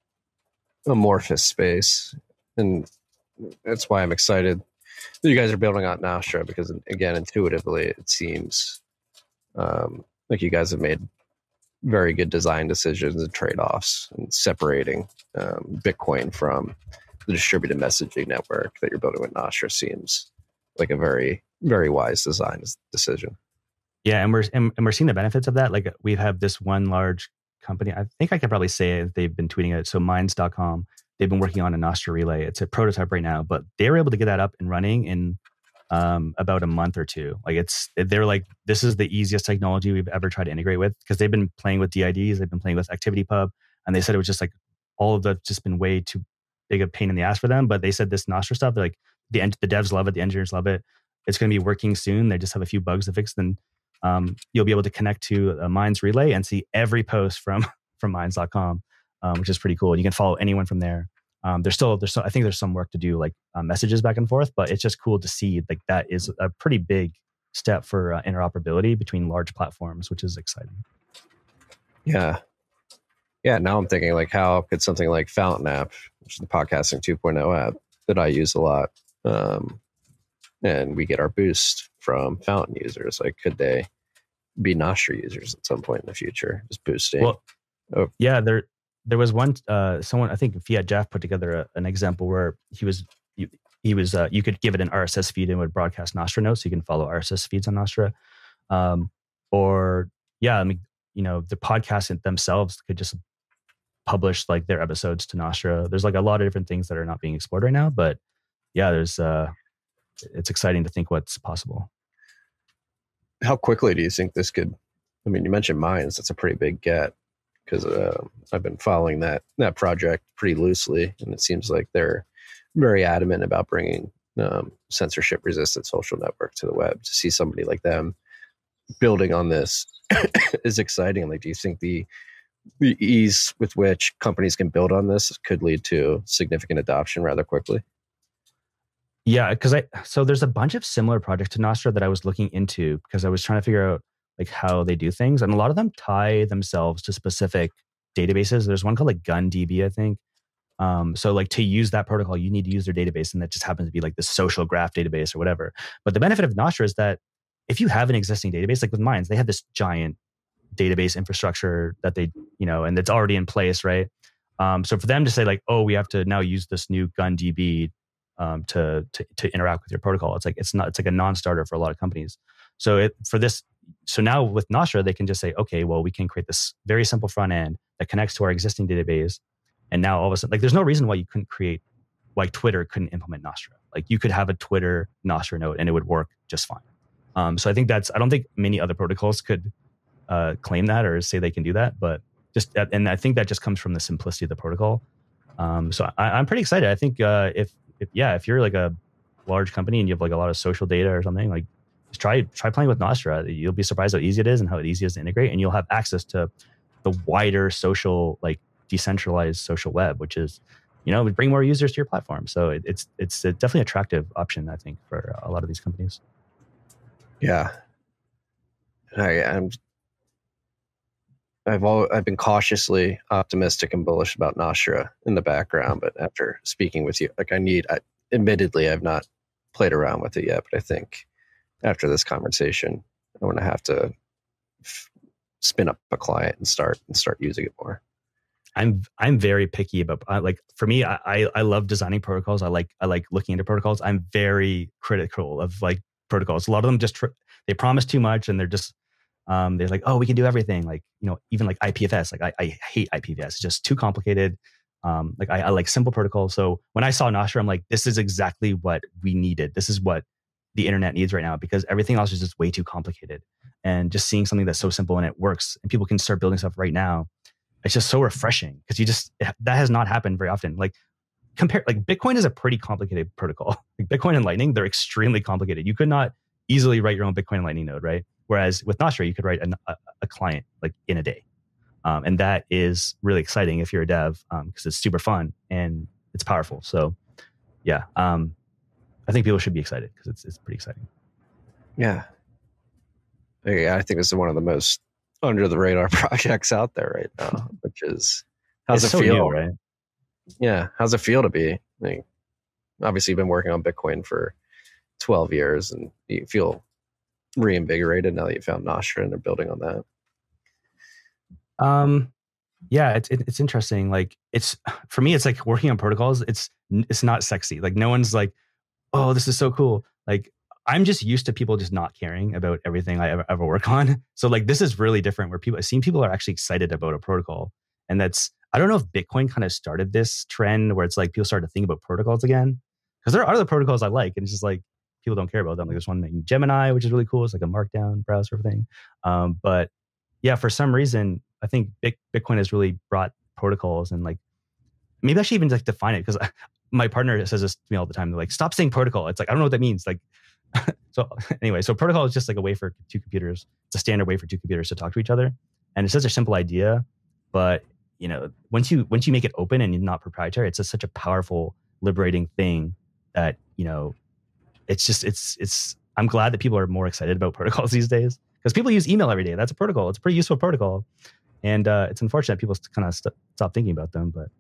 S1: amorphous space, and that's why I'm excited. You guys are building out Nostra because, again, intuitively, it seems um, like you guys have made very good design decisions and trade-offs and separating um, Bitcoin from the distributed messaging network that you're building with Nostra seems like a very, very wise design decision.
S7: Yeah, and we're and, and we're seeing the benefits of that. Like we have this one large company. I think I could probably say it. They've been tweeting it. So Minds dot com. They've been working on a Nostra relay. It's a prototype right now, but they were able to get that up and running in um, about a month or two. Like it's, they're like, this is the easiest technology we've ever tried to integrate with because they've been playing with D I Ds, they've been playing with ActivityPub, and they said it was just like all of the just been way too big a pain in the ass for them. But they said this Nostra stuff, like the the devs love it, the engineers love it. It's going to be working soon. They just have a few bugs to fix. Then um, you'll be able to connect to a Minds relay and see every post from from Minds dot com, um, which is pretty cool. You can follow anyone from there. Um, there's still, there's, so, I think there's some work to do, like uh, messages back and forth, but it's just cool to see like that is a pretty big step for uh, interoperability between large platforms, which is exciting.
S1: Yeah. Yeah. Now I'm thinking like, how could something like Fountain app, which is the podcasting two point oh app that I use a lot, um, and we get our boost from Fountain users, like could they be Nostra users at some point in the future, just boosting?
S7: Well,
S1: oh.
S7: yeah, there, There was one, uh, someone, I think Fiat Jeff put together a, an example where he was, he, he was, uh, you could give it an R S S feed and it would broadcast Nostra notes. So you can follow R S S feeds on Nostra. Um, or yeah, I mean, you know, the podcasts themselves could just publish like their episodes to Nostra. There's like a lot of different things that are not being explored right now, but yeah, there's, uh, it's exciting to think what's possible.
S1: How quickly do you think this could, I mean, you mentioned Minds, that's a pretty big get. Because uh, I've been following that that project pretty loosely, and it seems like they're very adamant about bringing um, censorship-resistant social network to the web. To see somebody like them building on this is exciting. Like, do you think the the ease with which companies can build on this could lead to significant adoption rather quickly?
S7: Yeah, because I so there's a bunch of similar projects to Nostra that I was looking into because I was trying to figure out like how they do things. And a lot of them tie themselves to specific databases. There's one called like GunDB, I think. Um, so like to use that protocol, you need to use their database, and that just happens to be like the social graph database or whatever. But the benefit of Nostra is that if you have an existing database, like with Minds, they have this giant database infrastructure that they, you know, and it's already in place, right? Um, so for them to say like, oh, we have to now use this new GunDB um, to, to to interact with your protocol, it's like it's not it's like a non-starter for a lot of companies. So it, for this, so now with Nostra, they can just say, okay, well, we can create this very simple front end that connects to our existing database. And now all of a sudden, like there's no reason why you couldn't create, why Twitter couldn't implement Nostra. Like you could have a Twitter Nostra node and it would work just fine. Um, so I think that's, I don't think many other protocols could uh, claim that or say they can do that, but just and I think that just comes from the simplicity of the protocol. Um, so I, I'm pretty excited. I think uh, if, if yeah, if you're like a large company and you have like a lot of social data or something, like just try try playing with Nostra. You'll be surprised how easy it is and how easy it is to integrate, and you'll have access to the wider social, like decentralized social web, which is, you know, bring more users to your platform. So it, it's it's a definitely attractive option, I think, for a lot of these companies.
S1: Yeah, I, I'm. I've all, I've been cautiously optimistic and bullish about Nostra in the background, but after speaking with you, like I need, I, admittedly, I've not played around with it yet, but I think after this conversation, I'm going to have to f- spin up a client and start and start using it more.
S7: I'm I'm very picky about uh, like for me, I, I I love designing protocols. I like I like looking into protocols. I'm very critical of like protocols. A lot of them just tr- they promise too much, and they're just um, they're like, oh, we can do everything. Like, you know, even like I P F S. Like I, I hate I P F S. It's just too complicated. Um, like I, I like simple protocols. So when I saw Nostra, I'm like, this is exactly what we needed. This is what the internet needs right now, because everything else is just way too complicated. And just seeing something that's so simple and it works, and people can start building stuff right now. It's just so refreshing, because you just, that has not happened very often. Like compare, like Bitcoin is a pretty complicated protocol. Like Bitcoin and Lightning, they're extremely complicated. You could not easily write your own Bitcoin and Lightning node, right? Whereas with Nostra, you could write a, a, a client like in a day. Um, and that is really exciting if you're a dev, because um, it's super fun and it's powerful. So yeah, um, I think people should be excited, because it's, it's pretty exciting.
S1: Yeah. Yeah, I think this is one of the most under the radar projects out there right now, which is, how's
S7: it's
S1: it
S7: so
S1: feel?
S7: New, right?
S1: Yeah. How's it feel to be? I mean, obviously you've been working on Bitcoin for twelve years, and you feel reinvigorated now that you found Nostra and they're building on that.
S7: Um, yeah, it's it, it's interesting. Like it's, for me, it's like working on protocols. It's it's not sexy. Like no one's like, oh, this is so cool. Like I'm just used to people just not caring about everything I ever, ever work on. So like this is really different, where people, I've seen people are actually excited about a protocol. And that's, I don't know if Bitcoin kind of started this trend where it's like people started to think about protocols again. Because there are other protocols I like, and it's just like people don't care about them. Like there's one named Gemini, which is really cool. It's like a markdown browser thing. Um, but yeah, for some reason, I think Bitcoin has really brought protocols, and like maybe I should even like define it, because my partner says this to me all the time. They're like, stop saying protocol. It's like, I don't know what that means. Like, so anyway, so protocol is just like a way for two computers. It's a standard way for two computers to talk to each other. And it's such a simple idea, but you know, once you, once you make it open and not proprietary, it's just such a powerful, liberating thing that, you know, it's just, it's, it's, I'm glad that people are more excited about protocols these days, because people use email every day. That's a protocol. It's a pretty useful protocol. And uh, it's unfortunate people kind of st- stop thinking about them, but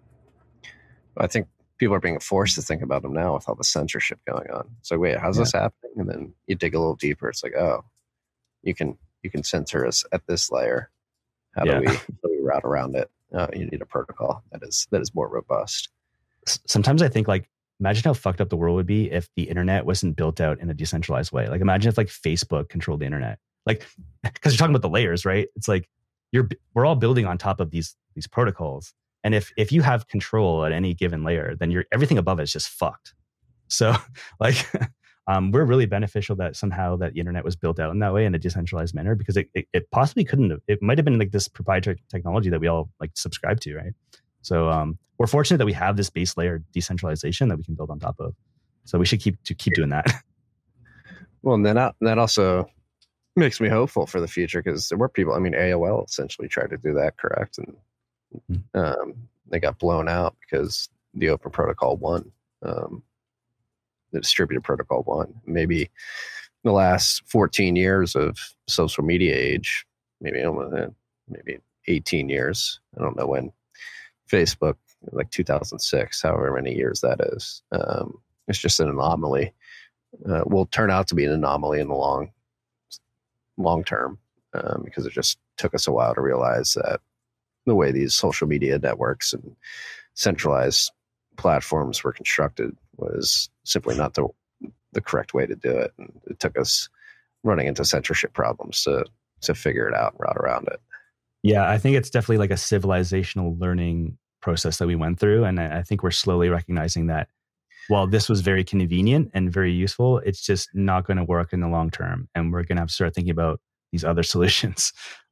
S1: I think people are being forced to think about them now with all the censorship going on. So wait, how's yeah. this happening? And then you dig a little deeper. It's like, oh, you can you can censor us at this layer. How yeah. do we how do we route around it? Oh, you need a protocol that is that is more robust.
S7: Sometimes I think, like, imagine how fucked up the world would be if the internet wasn't built out in a decentralized way. Like imagine if like Facebook controlled the internet. Like, because you're talking about the layers, right? It's like you're we're all building on top of these these protocols. And if if you have control at any given layer, then you're everything above it is just fucked. So like um, we're really beneficial that somehow that the internet was built out in that way in a decentralized manner, because it, it, it possibly couldn't have, it might have been like this proprietary technology that we all like subscribe to, right? So um, we're fortunate that we have this base layer decentralization that we can build on top of. So we should keep to keep doing that.
S1: Well, and then that, that also makes me hopeful for the future, because there were people, I mean, A O L essentially tried to do that, correct? And Um, they got blown out because the open protocol won. Um, the distributed protocol won. Maybe the last fourteen years of social media age, maybe maybe eighteen years. I don't know when Facebook, like two thousand six, however many years that is. Um, it's just an anomaly. Uh, will turn out to be an anomaly in the long, long term, um, because it just took us a while to realize that the way these social media networks and centralized platforms were constructed was simply not the the correct way to do it. And it took us running into censorship problems to to figure it out and route around it.
S7: Yeah, I think it's definitely like a civilizational learning process that we went through. And I think we're slowly recognizing that while this was very convenient and very useful, it's just not going to work in the long term. And we're going to have to start thinking about these other solutions.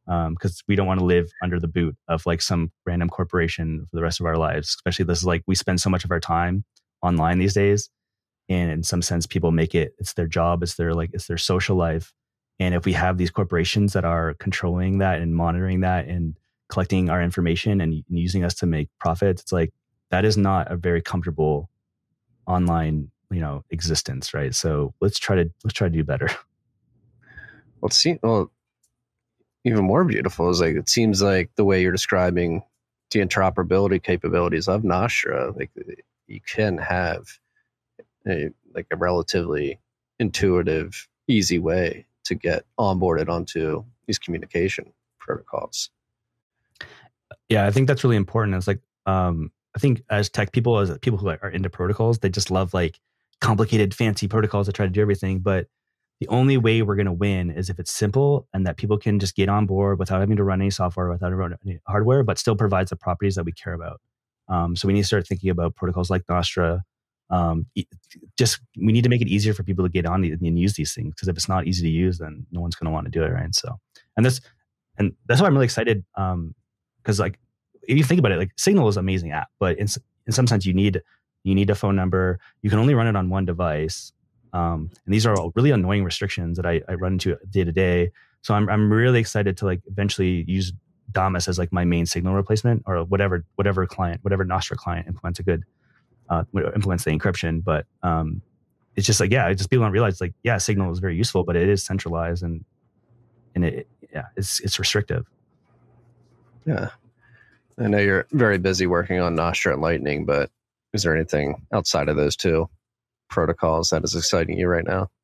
S7: because um, we don't want to live under the boot of like some random corporation for the rest of our lives. Especially this is like we spend so much of our time online these days, and in some sense, people make it it's their job, it's their like it's their social life. And if we have these corporations that are controlling that and monitoring that and collecting our information and, and using us to make profits, it's like that is not a very comfortable online, you know, existence, right? So let's try to let's try to do better.
S1: Well, it seems, well, even more beautiful is like it seems like the way you're describing the interoperability capabilities of Nostra, like you can have a, like a relatively intuitive, easy way to get onboarded onto these communication protocols.
S7: Yeah, I think that's really important. It's like um, I think as tech people, as people who are into protocols, they just love like complicated, fancy protocols that try to do everything. But the only way we're going to win is if it's simple and that people can just get on board without having to run any software, without having to run any hardware, but still provides the properties that we care about. Um, so we need to start thinking about protocols like Nostra. Um, just we need to make it easier for people to get on and use these things, because if it's not easy to use, then no one's going to want to do it, right? So, and this, and that's why I'm really excited. Um, because like if you think about it, like Signal is an amazing app, but in in some sense you need you need a phone number. You can only run it on one device, um, and these are all really annoying restrictions that I, I run into day to day. So I'm I'm really excited to like eventually use Damus as like my main Signal replacement, or whatever whatever client, whatever Nostra client implements a good uh, implements the encryption. But um, it's just like yeah, it's just people don't realize like yeah, Signal is very useful, but it is centralized and and it yeah, it's it's restrictive.
S1: Yeah. I know you're very busy working on Nostra and Lightning, but is there anything outside of those two protocols that is exciting you right now?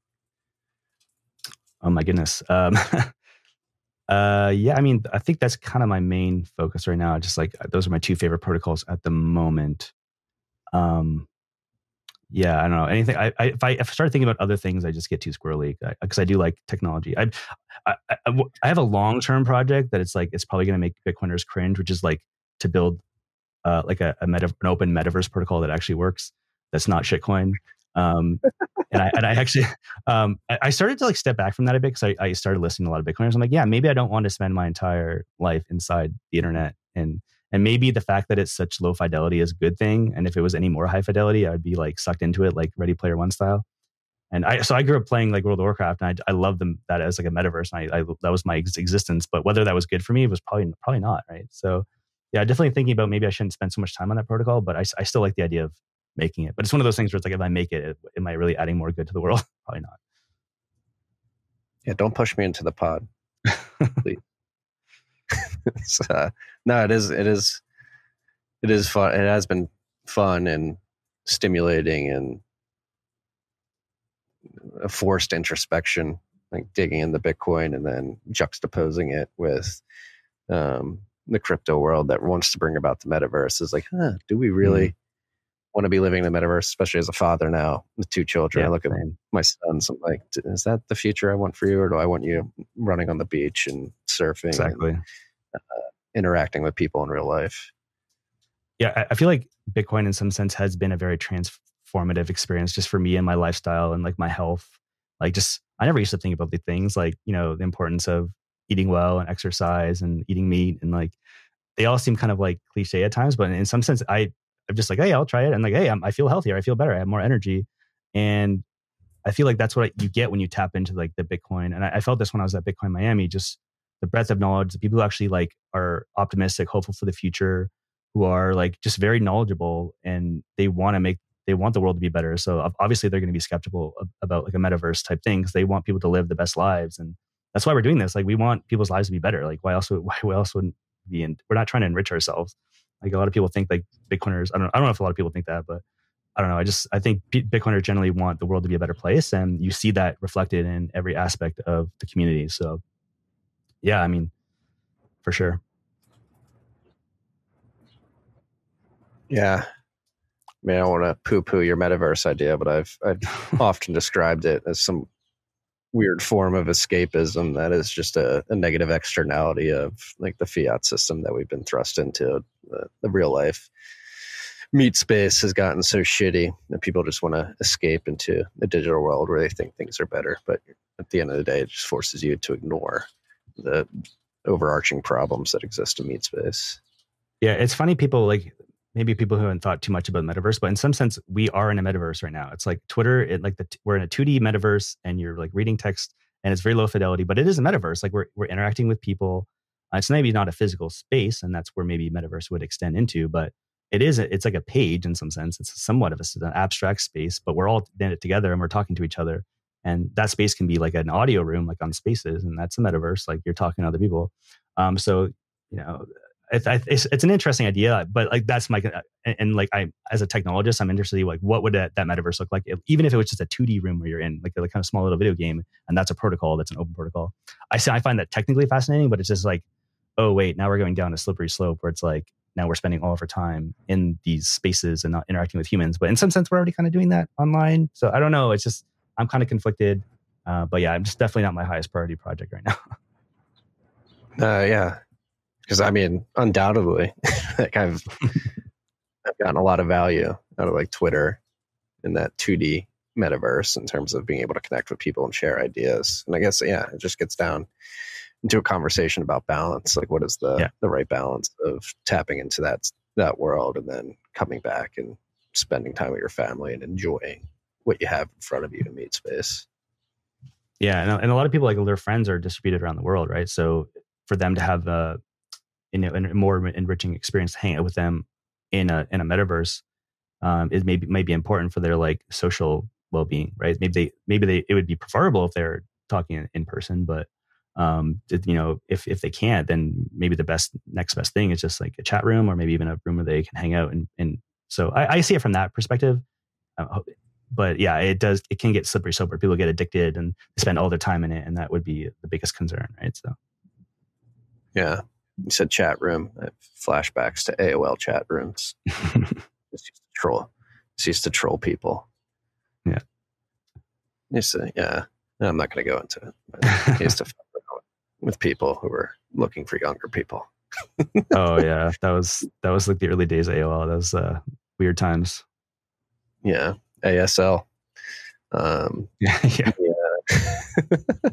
S7: Oh my goodness. Um, uh, yeah, I mean, I think that's kind of my main focus right now. Just like those are my two favorite protocols at the moment. Um, yeah, I don't know anything. I, I if I if I start thinking about other things, I just get too squirrely because I, I do like technology. I I, I, I have a long term project that it's like it's probably going to make Bitcoiners cringe, which is like to build uh, like a, a meta, an open metaverse protocol that actually works. That's not shitcoin. Um, and I and I actually um, I, I started to like step back from that a bit because I, I started listening to a lot of Bitcoiners. I'm like, yeah, maybe I don't want to spend my entire life inside the internet, and and maybe the fact that it's such low fidelity is a good thing. And if it was any more high fidelity, I'd be like sucked into it, like Ready Player One style. And I so I grew up playing like World of Warcraft, and I I loved them that as like a metaverse. And I, I that was my ex- existence. But whether that was good for me was probably probably not, right? So yeah, definitely thinking about maybe I shouldn't spend so much time on that protocol, but I I still like the idea of making it. But it's one of those things where it's like if I make it, am I really adding more good to the world? Probably not.
S1: Yeah, don't push me into the pod, please. uh, no, it is it is it is fun. It has been fun and stimulating and a forced introspection, like digging into Bitcoin and then juxtaposing it with um, the crypto world that wants to bring about the metaverse. Is like, huh, do we really mm. want to be living in the metaverse, especially as a father now with two children?
S7: Yeah,
S1: I look at
S7: same.
S1: my sons, I'm like, is that the future I want for you, or do I want you running on the beach and surfing
S7: exactly
S1: and, uh, interacting with people in real life?
S7: Yeah, I, I feel like Bitcoin in some sense has been a very transformative experience just for me and my lifestyle and like my health. Like just, I never used to think about the things like, you know, the importance of eating well and exercise and eating meat. And like, they all seem kind of like cliche at times, but in some sense, I, I'm just like, hey, I'll try it. And like, hey, I'm, I feel healthier. I feel better. I have more energy. And I feel like that's what you get when you tap into like the Bitcoin. And I, I felt this when I was at Bitcoin Miami, just the breadth of knowledge, the people who actually like are optimistic, hopeful for the future, who are like just very knowledgeable, and they want to make, they want the world to be better. So obviously they're going to be skeptical about like a metaverse type thing because they want people to live the best lives. And that's why we're doing this. Like we want people's lives to be better. Like why else would, why else wouldn't be in, we're not trying to enrich ourselves. Like a lot of people think like Bitcoiners, I don't know, I don't know if a lot of people think that, but I don't know. I just, I think Bitcoiners generally want the world to be a better place. And you see that reflected in every aspect of the community. So yeah, I mean, for sure.
S1: Yeah. I mean, I don't want to poo-poo your metaverse idea, but I've I've often described it as some weird form of escapism that is just a, a negative externality of like the fiat system that we've been thrust into. The, the real life meat space has gotten so shitty that people just want to escape into the digital world where they think things are better. But at the end of the day, it just forces you to ignore the overarching problems that exist in meat space.
S7: Yeah, it's funny. People like maybe people who haven't thought too much about metaverse, but in some sense, we are in a metaverse right now. It's like Twitter. It like the we're in a two D metaverse, and you're like reading text, and it's very low fidelity, but it is a metaverse. Like we're we're interacting with people. Uh, it's maybe not a physical space, and that's where maybe metaverse would extend into, but it is. A, it's like a page in some sense. It's somewhat of a, an abstract space, but we're all in it together, and we're talking to each other. And that space can be like an audio room, like on Spaces, and that's a metaverse. Like you're talking to other people. Um, so you know. It's, it's it's an interesting idea, but like that's my and, and like I as a technologist, I'm interested in like what would that, that metaverse look like, if, even if it was just a two D room where you're in like a like kind of small little video game, and that's a protocol, that's an open protocol. I say I find that technically fascinating, but it's just like, oh wait, now we're going down a slippery slope where it's like now we're spending all of our time in these spaces and not interacting with humans. But in some sense, we're already kind of doing that online. So I don't know. It's just I'm kind of conflicted, uh, but yeah, I'm just definitely not my highest priority project right now.
S1: uh, yeah. Because I mean, undoubtedly, like I've I've gotten a lot of value out of like Twitter in that two D metaverse in terms of being able to connect with people and share ideas. And I guess yeah, it just gets down into a conversation about balance. Like, what is the yeah. the right balance of tapping into that that world and then coming back and spending time with your family and enjoying what you have in front of you in meat space.
S7: Yeah, and, and a lot of people like their friends are distributed around the world, right? So for them to have a in a, in a more enriching experience to hang out with them in a in a metaverse, um, it may be, may be important for their like social well being, right? Maybe they maybe they it would be preferable if they're talking in, in person, but um, you know, if if they can't, then maybe the best next best thing is just like a chat room or maybe even a room where they can hang out. And and so I, I see it from that perspective. Uh, but yeah, it does it can get slippery slope where people get addicted and spend all their time in it, and that would be the biggest concern, right? So
S1: yeah. You said chat room. I have flashbacks to A O L chat rooms. Just used to troll. Just used to troll people.
S7: Yeah.
S1: Used to, yeah. I'm not going to go into it. I used to fuck with people who were looking for younger people.
S7: Oh yeah, that was that was like the early days of A O L. That was uh, weird times.
S1: Yeah, A S L. Um,
S7: yeah.
S1: yeah.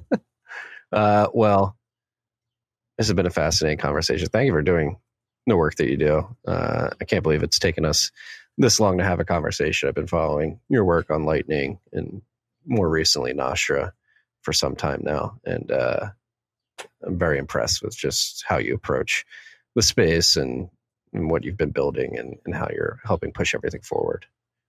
S1: uh, well. This has been a fascinating conversation. Thank you for doing the work that you do. Uh, I can't believe it's taken us this long to have a conversation. I've been following your work on Lightning and more recently Nostra for some time now. And uh, I'm very impressed with just how you approach the space and, and what you've been building and, and how you're helping push everything forward.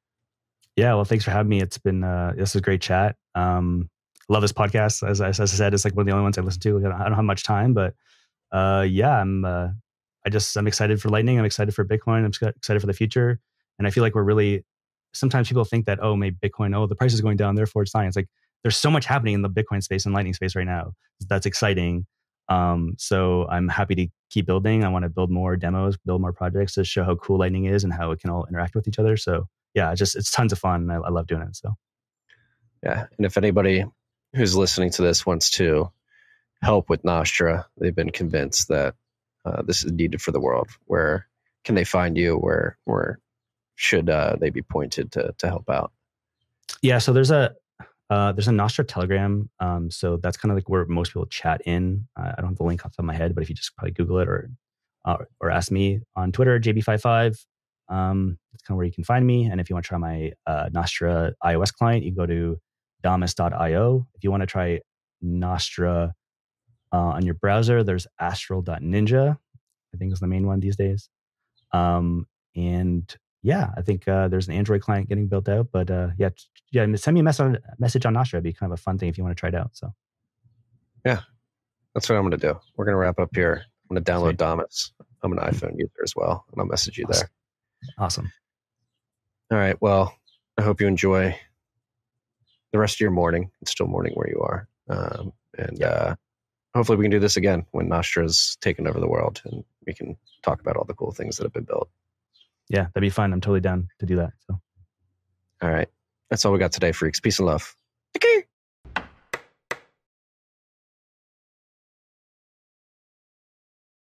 S7: Yeah, well, thanks for having me. It's been, uh, this is a great chat. Um, love this podcast. As I, as I said, it's like one of the only ones I listen to. I don't, I don't have much time, but Uh, yeah, I'm, uh, I just, I'm excited for Lightning. I'm excited for Bitcoin. I'm excited for the future. And I feel like we're really, sometimes people think that, oh, maybe Bitcoin, oh, the price is going down, therefore it's dying. It's like, there's so much happening in the Bitcoin space and Lightning space right now. That's exciting. Um, so I'm happy to keep building. I want to build more demos, build more projects to show how cool Lightning is and how it can all interact with each other. So yeah, just, it's tons of fun. I, I love doing it. So
S1: yeah. And if anybody who's listening to this wants to help with Nostra, they've been convinced that uh, this is needed for the world. Where can they find you? Where where should uh, they be pointed to to help out?
S7: Yeah, so there's a uh, there's a Nostra Telegram. Um, so that's kind of like where most people chat in. Uh, I don't have the link off the top of my head, but if you just probably Google it or uh, or ask me on Twitter, J B fifty-five, um, that's kind of where you can find me. And if you want to try my uh, Nostra iOS client, you can go to damus dot io. If you want to try Nostra Uh, on your browser, there's astral dot ninja, I think is the main one these days. Um, and yeah, I think uh, there's an Android client getting built out. But uh, yeah, yeah, send me a mess on, message on Nostra. It'd be kind of a fun thing if you want to try it out. So
S1: yeah, that's what I'm going to do. We're going to wrap up here. I'm going to download Sweet. Damus. I'm an iPhone user as well, and I'll message you
S7: awesome.
S1: there.
S7: Awesome.
S1: All right. Well, I hope you enjoy the rest of your morning. It's still morning where you are. Um, and yeah. uh, hopefully we can do this again when Nostra's taken over the world and we can talk about all the cool things that have been built.
S7: Yeah, that'd be fun. I'm totally down to do that. So,
S1: all right. That's all we got today, freaks. Peace and love. Take care.